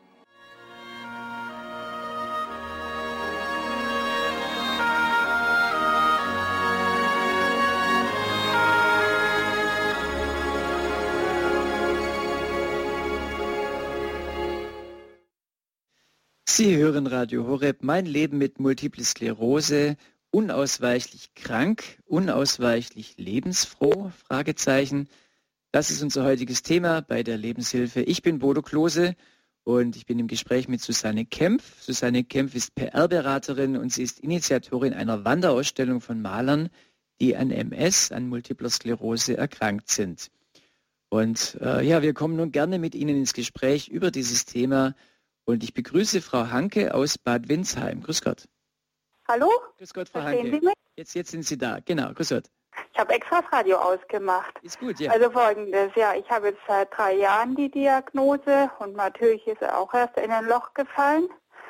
Sie hören Radio Horeb, mein Leben mit Multiple Sklerose, unausweichlich krank, unausweichlich lebensfroh, Fragezeichen. Das ist unser heutiges Thema bei der Lebenshilfe. Ich bin Bodo Klose und ich bin im Gespräch mit Susanne Kempf. Susanne Kempf ist P R-Beraterin und sie ist Initiatorin einer Wanderausstellung von Malern, die an M S, an Multipler Sklerose erkrankt sind. Und äh, ja, wir kommen nun gerne mit Ihnen ins Gespräch über dieses Thema. Und ich begrüße Frau Hanke aus Bad Windsheim. Grüß Gott. Hallo? Grüß Gott, Frau Verstehen Hanke. Sie mich? Jetzt, jetzt sind Sie da. Genau, grüß Gott. Ich habe extra das Radio ausgemacht. Ist gut, ja. Also Folgendes, ja, ich habe jetzt seit drei Jahren die Diagnose und natürlich ist er auch erst in ein Loch gefallen.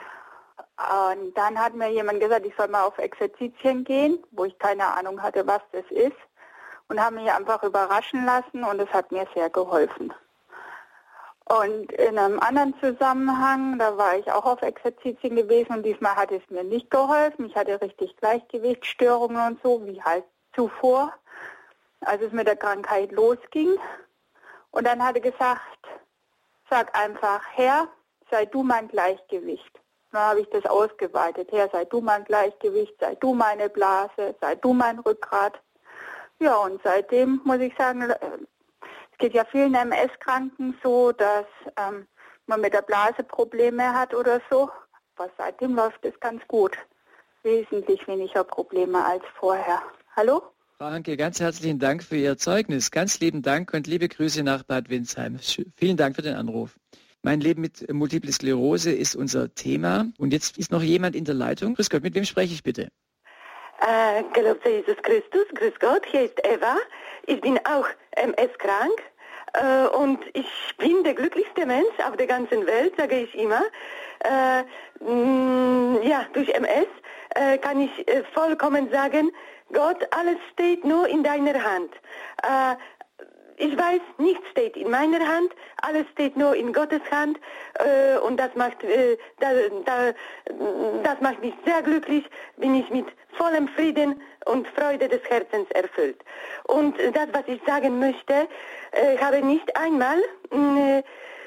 Und dann hat mir jemand gesagt, ich soll mal auf Exerzitien gehen, wo ich keine Ahnung hatte, was das ist. Und habe mich einfach überraschen lassen und es hat mir sehr geholfen. Und in einem anderen Zusammenhang, da war ich auch auf Exerzitien gewesen und diesmal hat es mir nicht geholfen. Ich hatte richtig Gleichgewichtsstörungen und so, wie halt zuvor, als es mit der Krankheit losging. Und dann hat er gesagt, sag einfach, Herr, sei du mein Gleichgewicht. Dann habe ich das ausgeweitet. Herr, sei du mein Gleichgewicht, sei du meine Blase, sei du mein Rückgrat. Ja, und seitdem muss ich sagen, es geht ja vielen M S-Kranken so, dass ähm, man mit der Blase Probleme hat oder so. Aber seitdem läuft es ganz gut. Wesentlich weniger Probleme als vorher. Hallo? Frau Hanke, ganz herzlichen Dank für Ihr Zeugnis. Ganz lieben Dank und liebe Grüße nach Bad Windsheim. Vielen Dank für den Anruf. Mein Leben mit Multiple Sklerose ist unser Thema. Und jetzt ist noch jemand in der Leitung. Grüß Gott, mit wem spreche ich bitte? Äh, gelobt sei Jesus Christus, grüß Gott, hier ist Eva. Ich bin auch M S-krank äh, und ich bin der glücklichste Mensch auf der ganzen Welt, sage ich immer. Äh, mh, ja, durch M S äh, kann ich äh, vollkommen sagen, Gott, alles steht nur in deiner Hand. Äh, ich weiß, nichts steht in meiner Hand, alles steht nur in Gottes Hand äh, und das macht, äh, da, da, das macht mich sehr glücklich, bin ich mit vollem Frieden und Freude des Herzens erfüllt. Und das, was ich sagen möchte, äh, habe nicht einmal äh,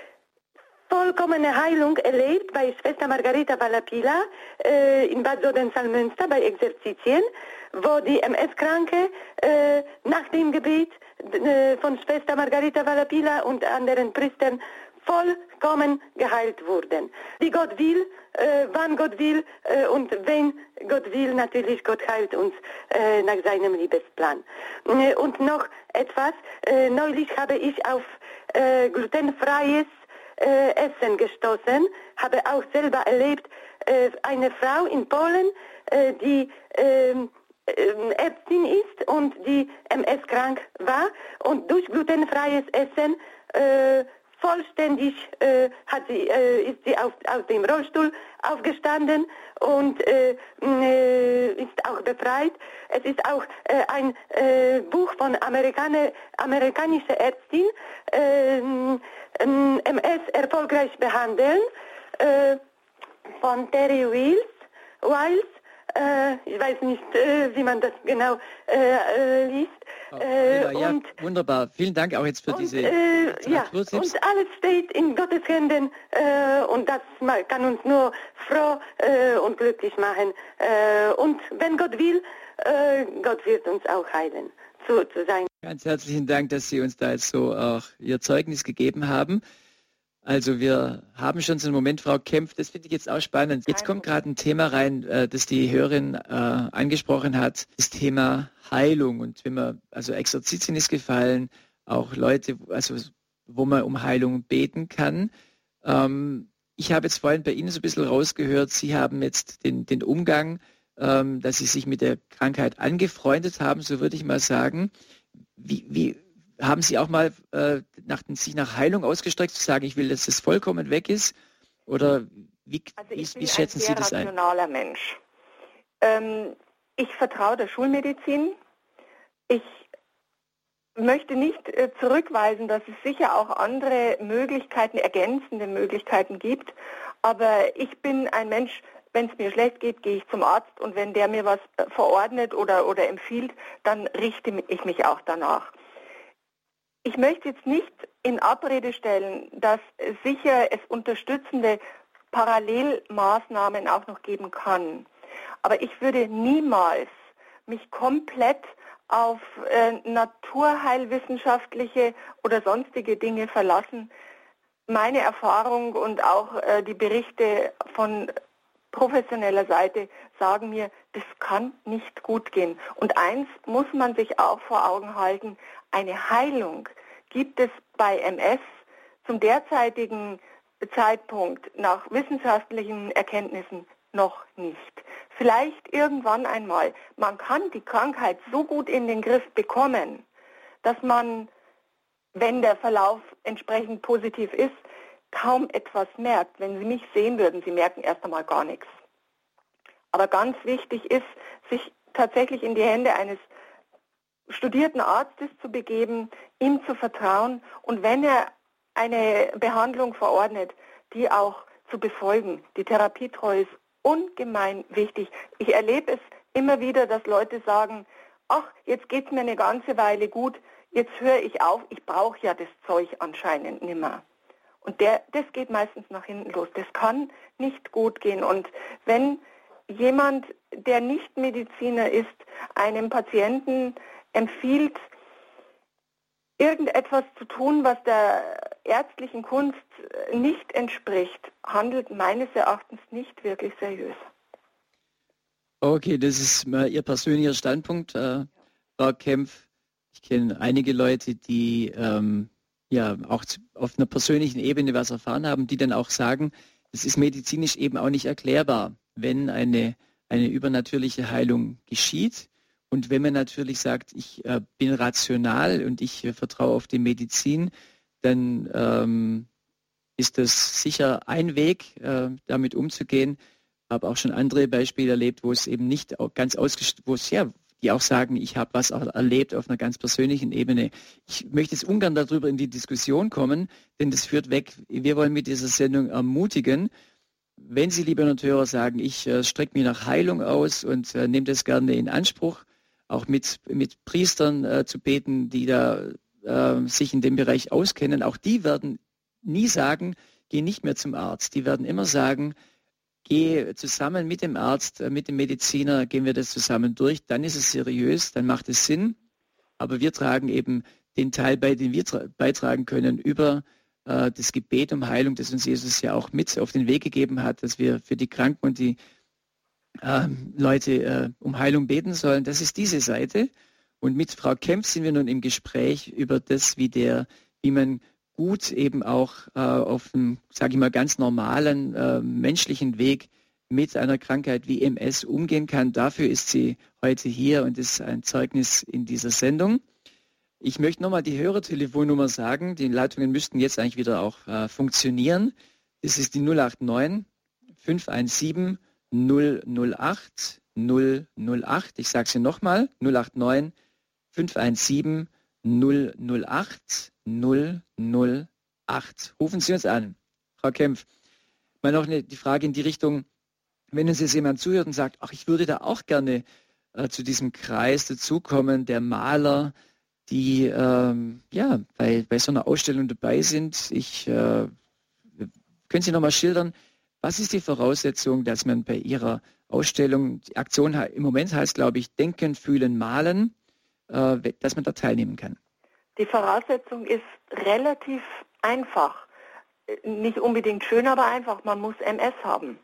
vollkommene Heilung erlebt bei Schwester Margareta Valapila äh, in Bad Soden-Salmünster bei Exerzitien, wo die M S-Kranke äh, nach dem Gebet äh, von Schwester Margareta Valapila und anderen Priestern vollkommen geheilt wurden. Wie Gott will, äh, wann Gott will äh, und wenn Gott will, natürlich Gott heilt uns äh, nach seinem Liebesplan. Äh, und noch etwas, äh, neulich habe ich auf äh, glutenfreies Äh, Essen gestoßen, habe auch selber erlebt, äh, eine Frau in Polen, äh, die äh, äh, Ärztin ist und die M S-krank war und durch glutenfreies Essen äh, vollständig äh, hat sie, äh, ist sie auf, aus dem Rollstuhl aufgestanden und äh, äh, ist auch befreit. Es ist auch äh, ein äh, Buch von Amerikaner, amerikanischer Ärztin, äh, M S erfolgreich behandeln, äh, von Terry Wiles, Wiles äh, ich weiß nicht, äh, wie man das genau äh, äh, liest. Äh, ja, und, wunderbar. Vielen Dank auch jetzt für und, diese äh, ja, und alles steht in Gottes Händen äh, und das kann uns nur froh äh, und glücklich machen. Äh, und wenn Gott will, äh, Gott wird uns auch heilen, zu, zu sein. Ganz herzlichen Dank, dass Sie uns da jetzt so auch Ihr Zeugnis gegeben haben. Also wir haben schon so einen Moment, Frau Kempf, das finde ich jetzt auch spannend. Jetzt kommt gerade ein Thema rein, äh, das die Hörerin äh, angesprochen hat, das Thema Heilung. Und wenn man, also Exerzitien ist gefallen, auch Leute, also wo man um Heilung beten kann. Ähm, ich habe jetzt vorhin bei Ihnen so ein bisschen rausgehört, Sie haben jetzt den, den Umgang, ähm, dass Sie sich mit der Krankheit angefreundet haben, so würde ich mal sagen. Wie, wie haben Sie auch mal äh, nach, sich nach Heilung ausgestreckt, zu sagen, ich will, dass das vollkommen weg ist? Oder wie, also ich wie, wie schätzen Sie das ein? Ich bin ein rationaler Mensch. Ähm, ich vertraue der Schulmedizin. Ich möchte nicht äh, zurückweisen, dass es sicher auch andere Möglichkeiten, ergänzende Möglichkeiten gibt. Aber ich bin ein Mensch, wenn es mir schlecht geht, gehe ich zum Arzt und wenn der mir was verordnet oder, oder empfiehlt, dann richte ich mich auch danach. Ich möchte jetzt nicht in Abrede stellen, dass sicher es unterstützende Parallelmaßnahmen auch noch geben kann. Aber ich würde niemals mich komplett auf äh, naturheilwissenschaftliche oder sonstige Dinge verlassen. Meine Erfahrung und auch äh, die Berichte von professioneller Seite sagen mir, das kann nicht gut gehen. Und eins muss man sich auch vor Augen halten, eine Heilung gibt es bei M S zum derzeitigen Zeitpunkt nach wissenschaftlichen Erkenntnissen noch nicht. Vielleicht irgendwann einmal. Man kann die Krankheit so gut in den Griff bekommen, dass man, wenn der Verlauf entsprechend positiv ist, kaum etwas merkt. Wenn Sie mich sehen würden, Sie merken erst einmal gar nichts. Aber ganz wichtig ist, sich tatsächlich in die Hände eines studierten Arztes zu begeben, ihm zu vertrauen und wenn er eine Behandlung verordnet, die auch zu befolgen. Die Therapietreue ist ungemein wichtig. Ich erlebe es immer wieder, dass Leute sagen, ach, jetzt geht es mir eine ganze Weile gut, jetzt höre ich auf, ich brauche ja das Zeug anscheinend nimmer. Und der, das geht meistens nach hinten los. Das kann nicht gut gehen. Und wenn jemand, der nicht Mediziner ist, einem Patienten empfiehlt, irgendetwas zu tun, was der ärztlichen Kunst nicht entspricht, handelt meines Erachtens nicht wirklich seriös. Okay, das ist mal Ihr persönlicher Standpunkt, äh, Frau Kempf. Ich kenne einige Leute, die ähm, ja auch auf einer persönlichen Ebene was erfahren haben, die dann auch sagen, es ist medizinisch eben auch nicht erklärbar, wenn eine, eine übernatürliche Heilung geschieht. Und wenn man natürlich sagt, ich äh, bin rational und ich äh, vertraue auf die Medizin, dann ähm, ist das sicher ein Weg, äh, damit umzugehen. Ich habe auch schon andere Beispiele erlebt, wo es eben nicht ganz ausgeschlossen, wo es ja die auch sagen, ich habe was auch erlebt auf einer ganz persönlichen Ebene. Ich möchte jetzt ungern darüber in die Diskussion kommen, denn das führt weg. Wir wollen mit dieser Sendung ermutigen, wenn Sie, liebe Hörer, sagen, ich äh, strecke mich nach Heilung aus und äh, nehme das gerne in Anspruch, auch mit, mit Priestern äh, zu beten, die da äh, sich in dem Bereich auskennen, auch die werden nie sagen, geh nicht mehr zum Arzt. Die werden immer sagen, geh zusammen mit dem Arzt, mit dem Mediziner, gehen wir das zusammen durch, dann ist es seriös, dann macht es Sinn. Aber wir tragen eben den Teil bei, den wir beitragen können über äh, das Gebet um Heilung, das uns Jesus ja auch mit auf den Weg gegeben hat, dass wir für die Kranken und die äh, Leute äh, um Heilung beten sollen. Das ist diese Seite. Und mit Frau Kempf sind wir nun im Gespräch über das, wie der, wie man gut eben auch äh, auf einem, sage ich mal, ganz normalen äh, menschlichen Weg mit einer Krankheit wie M S umgehen kann. Dafür ist sie heute hier und ist ein Zeugnis in dieser Sendung. Ich möchte nochmal die Hörertelefonnummer sagen. Die Leitungen müssten jetzt eigentlich wieder auch äh, funktionieren. Das ist die null acht neun, fünf eins sieben, null null acht, null null acht. Ich sage sie nochmal, null acht neun, fünf eins sieben, null null acht, null null acht. Rufen Sie uns an, Frau Kempf. Mal noch eine, die Frage in die Richtung, wenn uns jetzt jemand zuhört und sagt, ach, ich würde da auch gerne äh, zu diesem Kreis dazukommen, der Maler, die ähm, ja bei, bei so einer Ausstellung dabei sind. Ich äh, können Sie noch mal schildern, was ist die Voraussetzung, dass man bei Ihrer Ausstellung, die Aktion im Moment heißt, glaube ich, Denken, Fühlen, Malen, äh, dass man da teilnehmen kann? Die Voraussetzung ist relativ einfach. Nicht unbedingt schön, aber einfach. Man muss M S haben.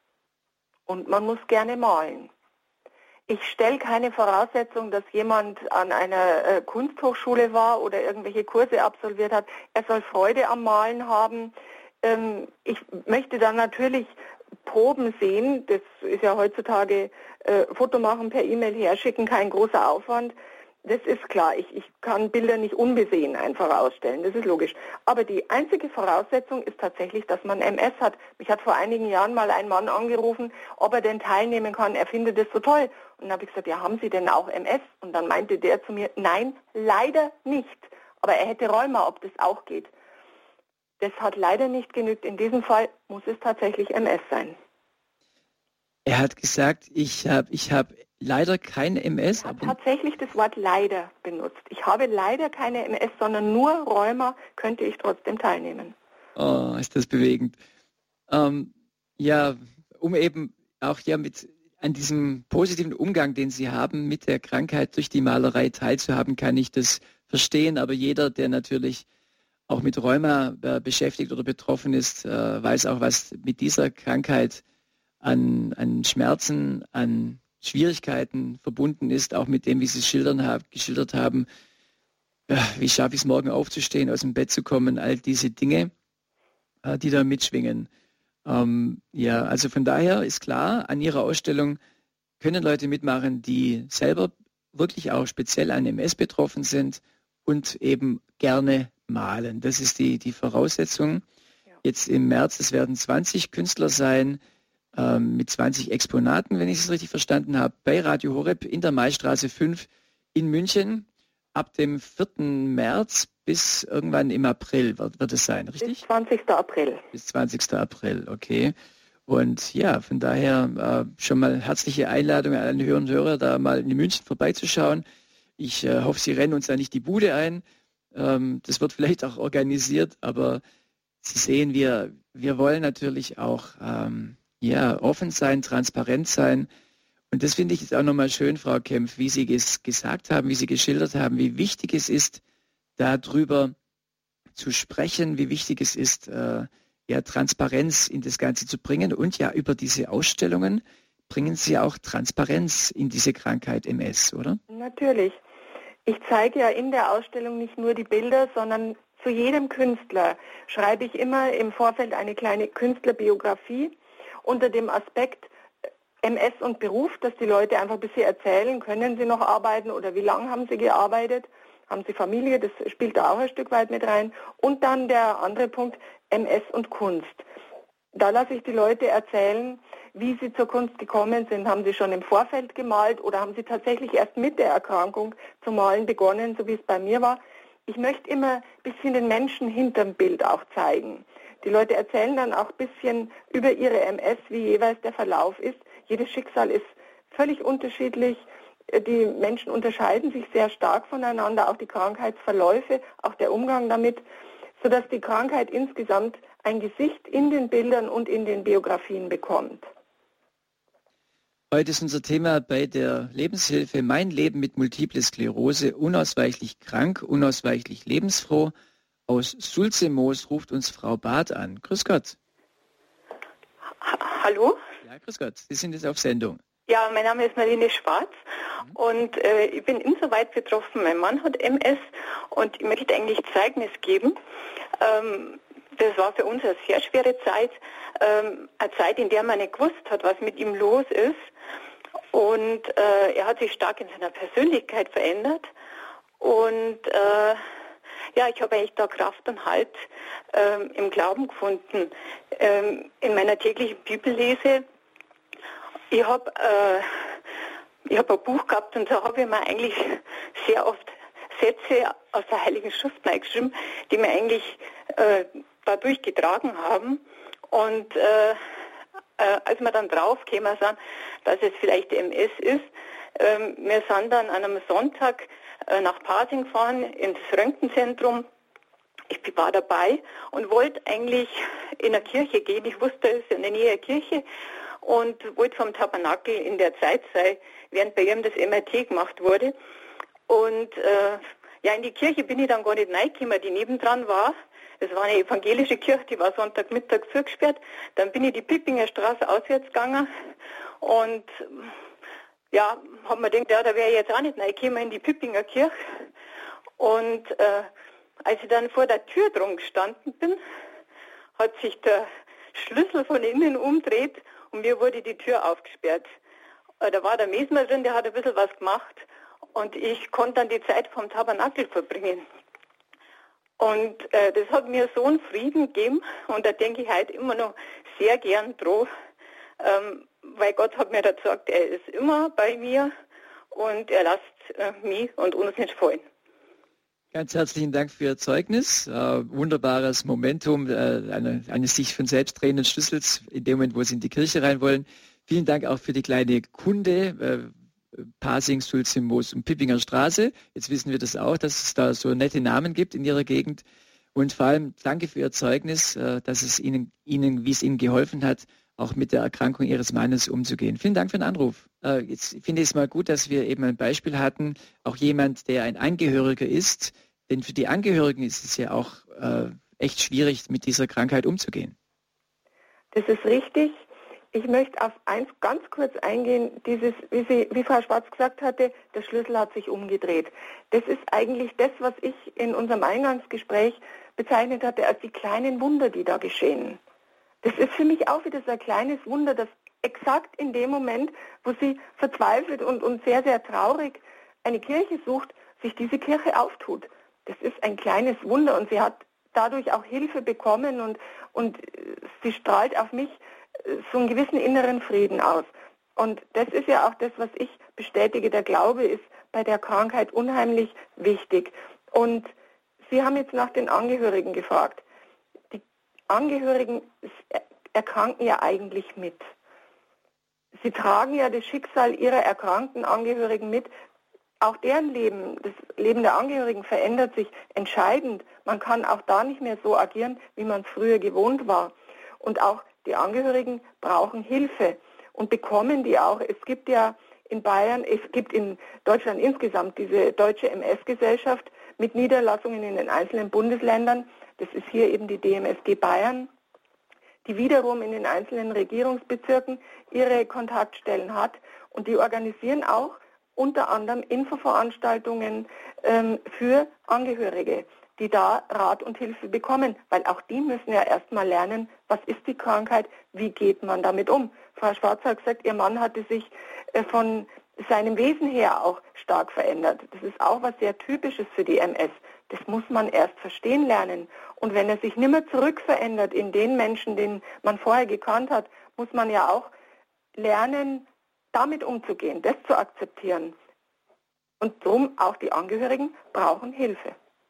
Und man muss gerne malen. Ich stelle keine Voraussetzung, dass jemand an einer äh, Kunsthochschule war oder irgendwelche Kurse absolviert hat. Er soll Freude am Malen haben. Ähm, ich möchte dann natürlich Proben sehen. Das ist ja heutzutage äh, Foto machen, per E-Mail herschicken, kein großer Aufwand. Das ist klar. Ich, ich kann Bilder nicht unbesehen einfach ausstellen. Das ist logisch. Aber die einzige Voraussetzung ist tatsächlich, dass man M S hat. Mich hat vor einigen Jahren mal ein Mann angerufen, ob er denn teilnehmen kann. Er findet das so toll. Und dann habe ich gesagt, ja, haben Sie denn auch M S? Und dann meinte der zu mir, nein, leider nicht. Aber er hätte Rheuma, ob das auch geht. Das hat leider nicht genügt. In diesem Fall muss es tatsächlich M S sein. Er hat gesagt, ich habe ich hab leider keine M S. Er hat tatsächlich das Wort leider benutzt. Ich habe leider keine M S, sondern nur Rheuma, könnte ich trotzdem teilnehmen. Oh, ist das bewegend. Ähm, ja, um eben auch ja mit an diesem positiven Umgang, den Sie haben mit der Krankheit durch die Malerei teilzuhaben, kann ich das verstehen. Aber jeder, der natürlich auch mit Rheuma äh, beschäftigt oder betroffen ist, äh, weiß auch, was mit dieser Krankheit an, an Schmerzen, an Schwierigkeiten verbunden ist, auch mit dem, wie Sie es schildern hab, geschildert haben. Äh, wie schaffe ich es morgen aufzustehen, aus dem Bett zu kommen, all diese Dinge, äh, die da mitschwingen. Ähm, ja, also von daher ist klar, an Ihrer Ausstellung können Leute mitmachen, die selber wirklich auch speziell an M S betroffen sind und eben gerne malen. Das ist die, die Voraussetzung. Ja. Jetzt im März, es werden zwanzig Künstler sein, ähm, mit zwanzig Exponaten, wenn ich es richtig verstanden habe, bei Radio Horeb in der Maistraße fünf in München. Ab dem vierten März bis irgendwann im April wird, wird es sein, richtig? Bis zwanzigsten April. Bis zwanzigsten April, okay. Und ja, von daher äh, schon mal herzliche Einladung an alle Hörer und Hörer, da mal in München vorbeizuschauen. Ich äh, hoffe, Sie rennen uns da nicht die Bude ein. Ähm, das wird vielleicht auch organisiert, aber Sie sehen, wir, wir wollen natürlich auch ähm, ja, offen sein, transparent sein. Und das finde ich jetzt auch nochmal schön, Frau Kempf, wie Sie es gesagt haben, wie Sie geschildert haben, wie wichtig es ist, darüber zu sprechen, wie wichtig es ist, äh, ja, Transparenz in das Ganze zu bringen. Und ja, über diese Ausstellungen bringen Sie auch Transparenz in diese Krankheit M S, oder? Natürlich. Ich zeige ja in der Ausstellung nicht nur die Bilder, sondern zu jedem Künstler schreibe ich immer im Vorfeld eine kleine Künstlerbiografie unter dem Aspekt M S und Beruf, dass die Leute einfach ein bisschen erzählen, können sie noch arbeiten oder wie lange haben sie gearbeitet, haben sie Familie, das spielt da auch ein Stück weit mit rein. Und dann der andere Punkt, M S und Kunst. Da lasse ich die Leute erzählen, wie Sie zur Kunst gekommen sind. Haben Sie schon im Vorfeld gemalt oder haben Sie tatsächlich erst mit der Erkrankung zu malen begonnen, so wie es bei mir war? Ich möchte immer ein bisschen den Menschen hinterm Bild auch zeigen. Die Leute erzählen dann auch ein bisschen über ihre M S, wie jeweils der Verlauf ist. Jedes Schicksal ist völlig unterschiedlich. Die Menschen unterscheiden sich sehr stark voneinander, auch die Krankheitsverläufe, auch der Umgang damit, sodass die Krankheit insgesamt ein Gesicht in den Bildern und in den Biografien bekommt. Heute ist unser Thema bei der Lebenshilfe Mein Leben mit Multiple Sklerose, unausweichlich krank, unausweichlich lebensfroh. Aus Sulzemoos ruft uns Frau Barth an. Grüß Gott. Ha- Hallo? Ja, grüß Gott. Sie sind jetzt auf Sendung. Ja, mein Name ist Marlene Schwarz mhm. und äh, ich bin insoweit betroffen. Mein Mann hat M S und ich möchte eigentlich Zeugnis geben. Ähm, das war für uns eine sehr schwere Zeit, ähm, eine Zeit, in der man nicht gewusst hat, was mit ihm los ist. Und äh, er hat sich stark in seiner Persönlichkeit verändert. Und äh, ja, ich habe eigentlich da Kraft und Halt ähm, im Glauben gefunden. Ähm, in meiner täglichen Bibellese, ich habe äh, ich hab ein Buch gehabt und da habe ich mir eigentlich sehr oft Sätze aus der Heiligen Schrift geschrieben, die mir eigentlich äh, dadurch getragen haben. Und äh, äh, als wir dann drauf kämen, dass es vielleicht M S ist, äh, wir sind dann an einem Sonntag äh, nach Pasing gefahren, ins Röntgenzentrum. Ich war dabei und wollte eigentlich in eine Kirche gehen. Ich wusste, es ist in der Nähe eine Kirche und wollte vom Tabernakel in der Zeit sein, während bei ihm das M R T gemacht wurde. Und äh, ja, in die Kirche bin ich dann gar nicht reingekommen, die nebendran war. Es war eine evangelische Kirche, die war Sonntagmittag zugesperrt. Dann bin ich die Pippinger Straße auswärts gegangen und ja, hab mir gedacht, ja, da wäre ich jetzt auch nicht reingekommen in die Pippinger Kirche. Und äh, als ich dann vor der Tür drum gestanden bin, hat sich der Schlüssel von innen umgedreht und mir wurde die Tür aufgesperrt. Äh, da war der Mesmer drin, der hat ein bisschen was gemacht und ich konnte dann die Zeit vom Tabernakel verbringen. Und äh, das hat mir so einen Frieden gegeben und da denke ich heute immer noch sehr gern dran, ähm, weil Gott hat mir da gesagt, er ist immer bei mir und er lässt äh, mich und uns nicht fallen. Ganz herzlichen Dank für Ihr Zeugnis. Äh, wunderbares Momentum, äh, eine, eines sich von selbst drehenden Schlüssels in dem Moment, wo Sie in die Kirche rein wollen. Vielen Dank auch für die kleine Kunde, äh, Pasing, Sulzemoos und Pippinger Straße. Jetzt wissen wir das auch, dass es da so nette Namen gibt in Ihrer Gegend. Und vor allem danke für Ihr Zeugnis, äh, dass es Ihnen, Ihnen, wie es Ihnen geholfen hat, auch mit der Erkrankung Ihres Mannes umzugehen. Vielen Dank für den Anruf. Äh, jetzt finde ich es mal gut, dass wir eben ein Beispiel hatten, auch jemand, der ein Angehöriger ist, denn für die Angehörigen ist es ja auch äh, echt schwierig, mit dieser Krankheit umzugehen. Das ist richtig. Ich möchte auf eins ganz kurz eingehen, dieses, wie, Sie, wie Frau Schwarz gesagt hatte, der Schlüssel hat sich umgedreht. Das ist eigentlich das, was ich in unserem Eingangsgespräch bezeichnet hatte als die kleinen Wunder, die da geschehen. Das ist für mich auch wieder so ein kleines Wunder, dass exakt in dem Moment, wo sie verzweifelt und, und sehr, sehr traurig eine Kirche sucht, sich diese Kirche auftut. Das ist ein kleines Wunder und sie hat dadurch auch Hilfe bekommen und, und sie strahlt auf mich so einen gewissen inneren Frieden aus. Und das ist ja auch das, was ich bestätige. Der Glaube ist bei der Krankheit unheimlich wichtig. Und Sie haben jetzt nach den Angehörigen gefragt. Die Angehörigen erkranken ja eigentlich mit. Sie tragen ja das Schicksal ihrer erkrankten Angehörigen mit. Auch deren Leben, das Leben der Angehörigen verändert sich entscheidend. Man kann auch da nicht mehr so agieren, wie man es früher gewohnt war. Und auch die Angehörigen brauchen Hilfe und bekommen die auch. Es gibt ja in Bayern, es gibt in Deutschland insgesamt diese Deutsche M S-Gesellschaft mit Niederlassungen in den einzelnen Bundesländern. Das ist hier eben die D M S G Bayern, die wiederum in den einzelnen Regierungsbezirken ihre Kontaktstellen hat. Und die organisieren auch unter anderem Infoveranstaltungen ähm, für Angehörige, die da Rat und Hilfe bekommen, weil auch die müssen ja erstmal lernen, was ist die Krankheit, wie geht man damit um. Frau Schwarz hat gesagt, ihr Mann hatte sich äh, von seinem Wesen her auch stark verändert. Das ist auch was sehr Typisches für die M S. Das muss man erst verstehen lernen. Und wenn er sich nicht mehr zurückverändert in den Menschen, den man vorher gekannt hat, muss man ja auch lernen, damit umzugehen, das zu akzeptieren. Und darum auch die Angehörigen brauchen Hilfe.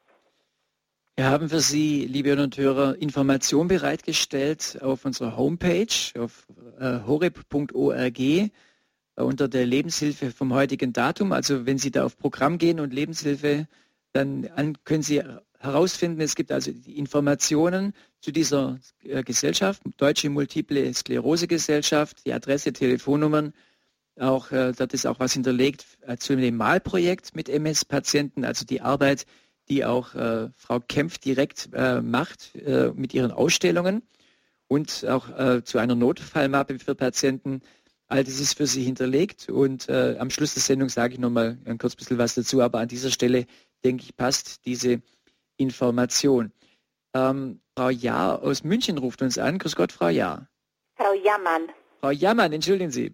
Wir haben für Sie, liebe Hörerinnen und Hörer, Informationen bereitgestellt auf unserer Homepage, auf äh, horeb punkt org, äh, unter der Lebenshilfe vom heutigen Datum. Also wenn Sie da auf Programm gehen und Lebenshilfe, dann an, können Sie herausfinden, es gibt also die Informationen zu dieser äh, Gesellschaft, Deutsche Multiple Sklerose Gesellschaft, die Adresse, Telefonnummern. Auch, äh, dort ist auch was hinterlegt äh, zu dem Malprojekt mit M S-Patienten, also die Arbeit, die auch äh, Frau Kempf direkt äh, macht äh, mit ihren Ausstellungen und auch äh, zu einer Notfallmappe für Patienten. All das ist für Sie hinterlegt und äh, am Schluss der Sendung sage ich nochmal ein kurz bisschen was dazu, aber an dieser Stelle, denke ich, passt diese Information. Ähm, Frau Jahr aus München ruft uns an. Grüß Gott, Frau Jahr. Frau Jammann. Frau Jammann, entschuldigen Sie.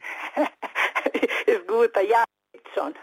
Ist gut, ja, schon.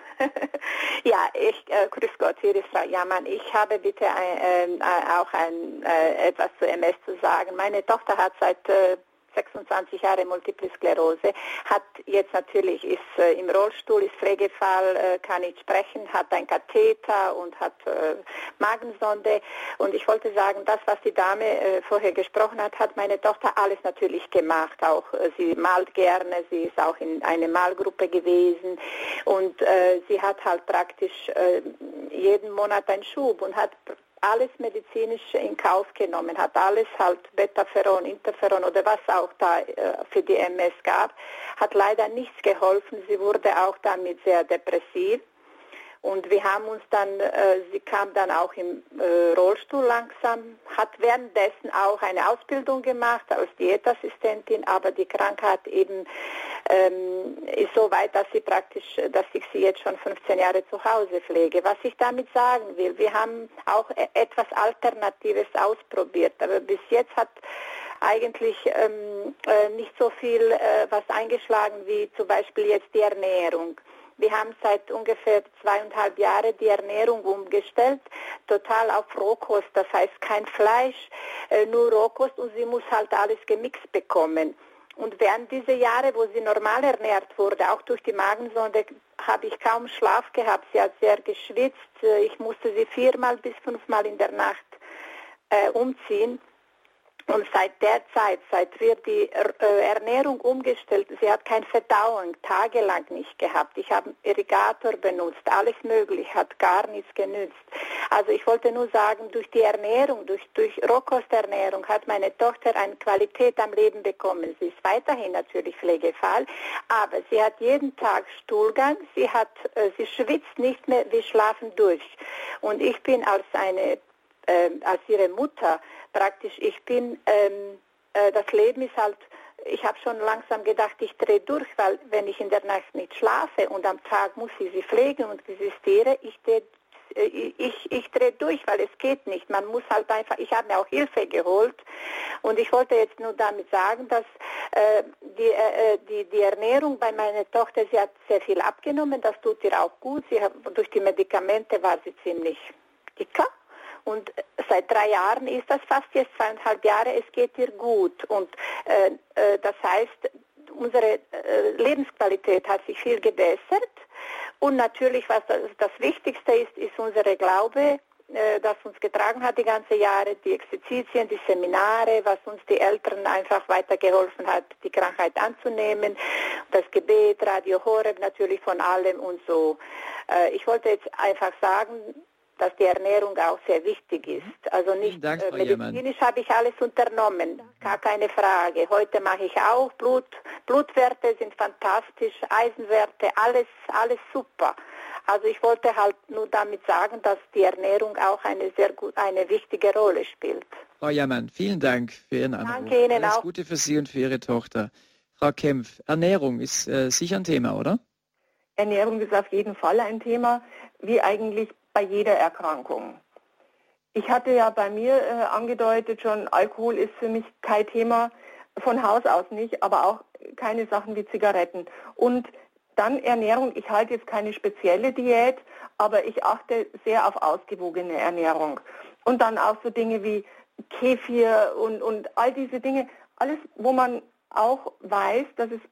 Ja, ich, äh, grüß Gott, hier ist Frau Jammann. Ich habe bitte ein, äh, auch ein, äh, etwas zu M S zu sagen. Meine Tochter hat seit äh, sechsundzwanzig Jahre Multiple Sklerose, hat jetzt natürlich, ist äh, im Rollstuhl, ist Pflegefall, äh, kann nicht sprechen, hat ein Katheter und hat äh, Magensonde. Und ich wollte sagen, das, was die Dame äh, vorher gesprochen hat, hat meine Tochter alles natürlich gemacht. Auch äh, sie malt gerne, sie ist auch in eine Malgruppe gewesen und äh, sie hat halt praktisch äh, jeden Monat einen Schub und hat alles medizinisch in Kauf genommen, hat alles halt Betaferon, Interferon oder was auch da äh, für die M S gab, hat leider nichts geholfen. Sie wurde auch damit sehr depressiv und wir haben uns dann, äh, sie kam dann auch im äh, Rollstuhl langsam, hat währenddessen auch eine Ausbildung gemacht als Diätassistentin, aber die Krankheit eben ähm, ist so weit, dass sie praktisch, dass ich sie jetzt schon fünfzehn Jahre zu Hause pflege. Was ich damit sagen will, wir haben auch etwas Alternatives ausprobiert, aber bis jetzt hat eigentlich ähm, äh, nicht so viel äh, was eingeschlagen wie zum Beispiel jetzt die Ernährung. Wir haben seit ungefähr zweieinhalb Jahren die Ernährung umgestellt, total auf Rohkost, das heißt kein Fleisch, äh, nur Rohkost und sie muss halt alles gemixt bekommen. Und während dieser Jahre, wo sie normal ernährt wurde, auch durch die Magensonde, habe ich kaum Schlaf gehabt. Sie hat sehr geschwitzt. Ich musste sie viermal bis fünfmal in der Nacht äh, umziehen. Und seit der Zeit, seit wir die äh, Ernährung umgestellt, sie hat keine Verdauung, tagelang nicht gehabt. Ich habe Irrigator benutzt, alles möglich, hat gar nichts genützt. Also ich wollte nur sagen, durch die Ernährung, durch, durch Rohkosternährung hat meine Tochter eine Qualität am Leben bekommen. Sie ist weiterhin natürlich Pflegefall, aber sie hat jeden Tag Stuhlgang, sie, hat, äh, sie schwitzt nicht mehr, wir schlafen durch. Und ich bin als eine äh, als ihre Mutter praktisch, ich bin, ähm, äh, das Leben ist halt, ich habe schon langsam gedacht, ich drehe durch, weil wenn ich in der Nacht nicht schlafe und am Tag muss ich sie pflegen und existiere, ich drehe ich, ich drehe durch, weil es geht nicht. Man muss halt einfach, ich habe mir auch Hilfe geholt und ich wollte jetzt nur damit sagen, dass äh, die, äh, die, die Ernährung bei meiner Tochter, sie hat sehr viel abgenommen, das tut ihr auch gut. Sie hat, durch die Medikamente war sie ziemlich dicker. Und seit drei Jahren ist das fast jetzt zweieinhalb Jahre, es geht ihr gut. Und äh, äh, das heißt, unsere äh, Lebensqualität hat sich viel gebessert. Und natürlich, was das, das Wichtigste ist, ist unsere Glaube, äh, das uns getragen hat die ganzen Jahre, die Exerzitien, die Seminare, was uns die Eltern einfach weitergeholfen hat, die Krankheit anzunehmen. Das Gebet, Radio Horeb, natürlich von allem und so. Äh, ich wollte jetzt einfach sagen, dass die Ernährung auch sehr wichtig ist. Also nicht Dank, äh, medizinisch habe ich alles unternommen, gar keine Frage. Heute mache ich auch Blut, Blutwerte sind fantastisch, Eisenwerte, alles, alles super. Also ich wollte halt nur damit sagen, dass die Ernährung auch eine sehr gut, eine wichtige Rolle spielt. Frau Jammann, vielen Dank für Ihren Anruf. Danke Ihnen Alles auch. Gute für Sie und für Ihre Tochter. Frau Kempf, Ernährung ist äh, sicher ein Thema, oder? Ernährung ist auf jeden Fall ein Thema, wie eigentlich bei jeder Erkrankung. Ich hatte ja bei mir äh, angedeutet schon, Alkohol ist für mich kein Thema, von Haus aus nicht, aber auch keine Sachen wie Zigaretten. Und dann Ernährung, ich halte jetzt keine spezielle Diät, aber ich achte sehr auf ausgewogene Ernährung. Und dann auch so Dinge wie Kefir und, und all diese Dinge, alles, wo man auch weiß, dass es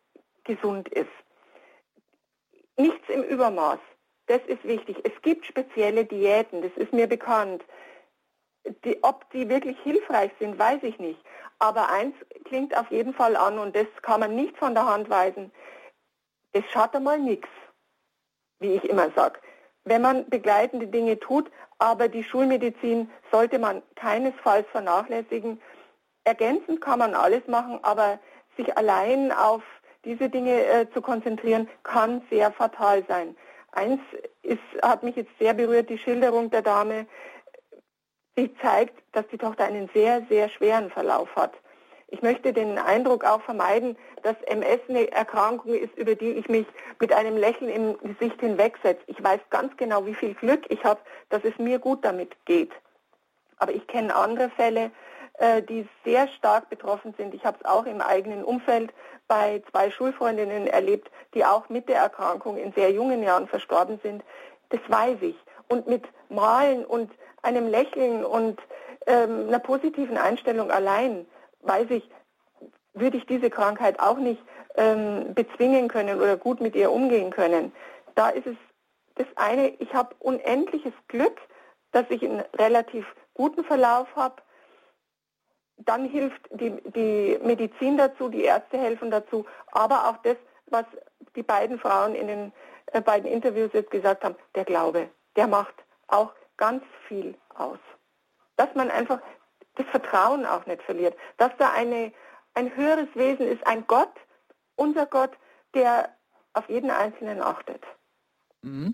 gesund ist. Nichts im Übermaß. Das ist wichtig. Es gibt spezielle Diäten, das ist mir bekannt. Die, ob die wirklich hilfreich sind, weiß ich nicht. Aber eins klingt auf jeden Fall an und das kann man nicht von der Hand weisen. Das schadet einmal nichts, wie ich immer sage. Wenn man begleitende Dinge tut, aber die Schulmedizin sollte man keinesfalls vernachlässigen. Ergänzend kann man alles machen, aber sich allein auf diese Dinge äh, zu konzentrieren, kann sehr fatal sein. Eins ist, hat mich jetzt sehr berührt, die Schilderung der Dame. Sie zeigt, dass die Tochter einen sehr, sehr schweren Verlauf hat. Ich möchte den Eindruck auch vermeiden, dass M S eine Erkrankung ist, über die ich mich mit einem Lächeln im Gesicht hinwegsetze. Ich weiß ganz genau, wie viel Glück ich habe, dass es mir gut damit geht. Aber ich kenne andere Fälle, äh, die sehr stark betroffen sind. Ich habe es auch im eigenen Umfeld bei zwei Schulfreundinnen erlebt, die auch mit der Erkrankung in sehr jungen Jahren verstorben sind. Das weiß ich. Und mit Malen und einem Lächeln und ähm, einer positiven Einstellung allein, weiß ich, würde ich diese Krankheit auch nicht ähm, bezwingen können oder gut mit ihr umgehen können. Da ist es das eine, ich habe unendliches Glück, dass ich einen relativ guten Verlauf habe. Dann hilft die, die Medizin dazu, die Ärzte helfen dazu, aber auch das, was die beiden Frauen in den äh, beiden Interviews jetzt gesagt haben, der Glaube, der macht auch ganz viel aus. Dass man einfach das Vertrauen auch nicht verliert, dass da eine, ein höheres Wesen ist, ein Gott, unser Gott, der auf jeden Einzelnen achtet. Mhm.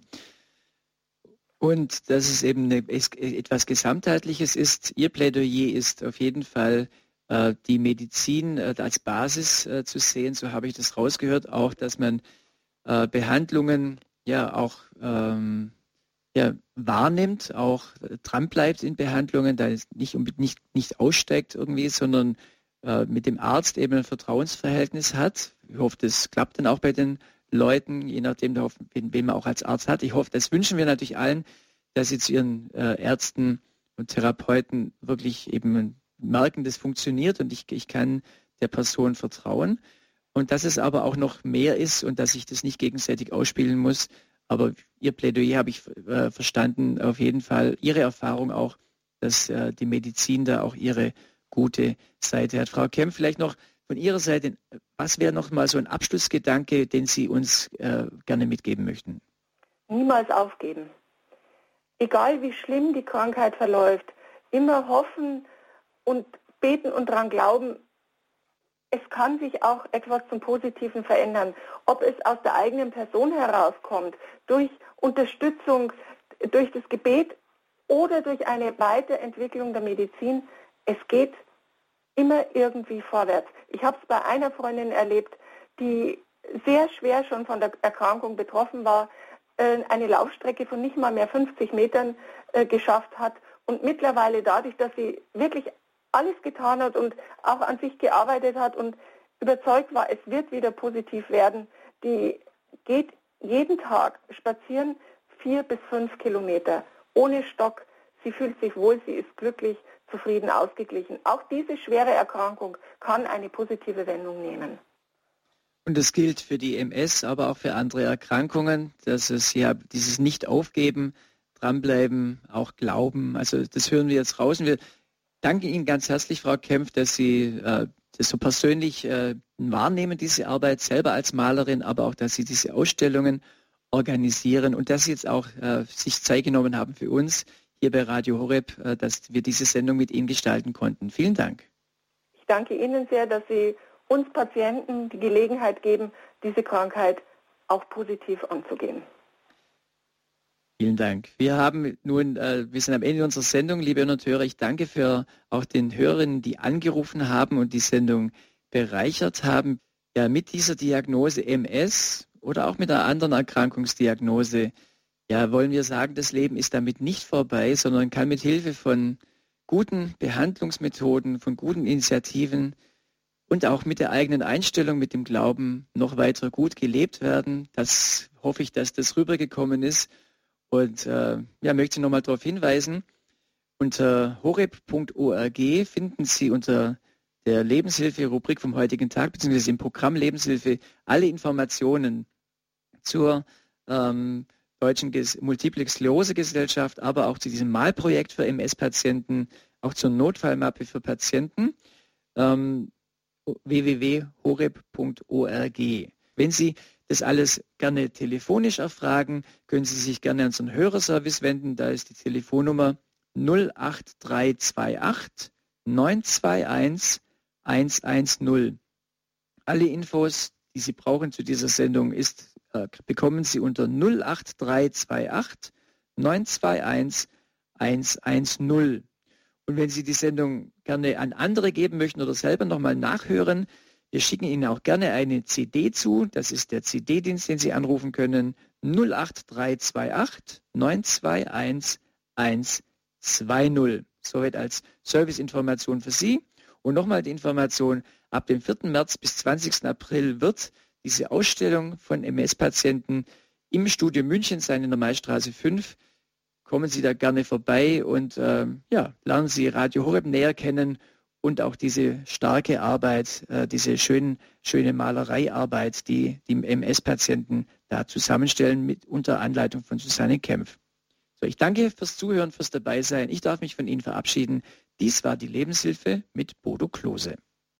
Und dass es eben eine, etwas Gesamtheitliches ist. Ihr Plädoyer ist auf jeden Fall äh, die Medizin äh, als Basis äh, zu sehen, so habe ich das rausgehört, auch, dass man äh, Behandlungen ja auch ähm, ja, wahrnimmt, auch äh, dranbleibt in Behandlungen, da es nicht, nicht, nicht aussteigt irgendwie, sondern äh, mit dem Arzt eben ein Vertrauensverhältnis hat. Ich hoffe, das klappt dann auch bei den Leuten, je nachdem, wen man auch als Arzt hat. Ich hoffe, das wünschen wir natürlich allen, dass sie zu ihren äh, Ärzten und Therapeuten wirklich eben merken, das funktioniert und ich, ich kann der Person vertrauen. Und dass es aber auch noch mehr ist und dass ich das nicht gegenseitig ausspielen muss. Aber Ihr Plädoyer habe ich äh, verstanden, auf jeden Fall Ihre Erfahrung auch, dass äh, die Medizin da auch ihre gute Seite hat. Frau Kempf, vielleicht noch von Ihrer Seite, was wäre noch mal so ein Abschlussgedanke, den Sie uns äh, gerne mitgeben möchten? Niemals aufgeben. Egal wie schlimm die Krankheit verläuft, immer hoffen und beten und daran glauben, es kann sich auch etwas zum Positiven verändern. Ob es aus der eigenen Person herauskommt, durch Unterstützung, durch das Gebet oder durch eine Weiterentwicklung der Medizin, es geht immer irgendwie vorwärts. Ich habe es bei einer Freundin erlebt, die sehr schwer schon von der Erkrankung betroffen war, eine Laufstrecke von nicht mal mehr fünfzig Metern geschafft hat und mittlerweile dadurch, dass sie wirklich alles getan hat und auch an sich gearbeitet hat und überzeugt war, es wird wieder positiv werden, die geht jeden Tag spazieren vier bis fünf Kilometer ohne Stock. Sie fühlt sich wohl, sie ist glücklich, zufrieden, ausgeglichen. Auch diese schwere Erkrankung kann eine positive Wendung nehmen. Und das gilt für die M S, aber auch für andere Erkrankungen, dass es ja dieses Nicht-Aufgeben, dranbleiben, auch glauben. Also das hören wir jetzt raus. Und wir danken Ihnen ganz herzlich, Frau Kempf, dass Sie äh, das so persönlich äh, wahrnehmen, diese Arbeit selber als Malerin, aber auch, dass Sie diese Ausstellungen organisieren und dass Sie jetzt auch äh, sich Zeit genommen haben für uns hier bei Radio Horeb, äh, dass wir diese Sendung mit Ihnen gestalten konnten. Vielen Dank. Ich danke Ihnen sehr, dass Sie uns Patienten die Gelegenheit geben, diese Krankheit auch positiv anzugehen. Vielen Dank. Wir haben nun, äh, wir sind am Ende unserer Sendung, liebe Hörer und Hörer. Ich danke für auch den Hörerinnen, die angerufen haben und die Sendung bereichert haben. Ja, mit dieser Diagnose M S oder auch mit einer anderen Erkrankungsdiagnose, ja, wollen wir sagen, das Leben ist damit nicht vorbei, sondern kann mit Hilfe von guten Behandlungsmethoden, von guten Initiativen und auch mit der eigenen Einstellung, mit dem Glauben noch weiter gut gelebt werden. Das hoffe ich, dass das rübergekommen ist. Und äh, ja, möchte ich nochmal darauf hinweisen, unter horeb punkt org finden Sie unter der Lebenshilfe-Rubrik vom heutigen Tag, beziehungsweise im Programm Lebenshilfe, alle Informationen zur ähm, Deutschen Ges- Multiple Sklerose-Gesellschaft, aber auch zu diesem Malprojekt für M S-Patienten, auch zur Notfallmappe für Patienten, ähm, w w w punkt horeb punkt org. Wenn Sie das alles gerne telefonisch erfragen, können Sie sich gerne an unseren Hörerservice wenden. Da ist die Telefonnummer null acht drei zwei acht neun zwei eins eins eins null. Alle Infos, die Sie brauchen zu dieser Sendung, ist, äh, bekommen Sie unter null acht drei zwei acht neun zwei eins eins eins null. Und wenn Sie die Sendung gerne an andere geben möchten oder selber nochmal nachhören, wir schicken Ihnen auch gerne eine C D zu. Das ist der C D-Dienst, den Sie anrufen können. null acht drei zwei acht neun zwei eins eins zwei null. Soweit als Serviceinformation für Sie. Und nochmal die Information, ab dem vierten März bis zwanzigsten April wird diese Ausstellung von M S-Patienten im Studio München sein, in der Maistraße fünf. Kommen Sie da gerne vorbei und äh, ja, lernen Sie Radio Horeb näher kennen und auch diese starke Arbeit, äh, diese schönen, schöne Malereiarbeit, die die M S-Patienten da zusammenstellen, mit unter Anleitung von Susanne Kempf. So, ich danke fürs Zuhören, fürs Dabeisein. Ich darf mich von Ihnen verabschieden. Dies war die Lebenshilfe mit Bodo Klose.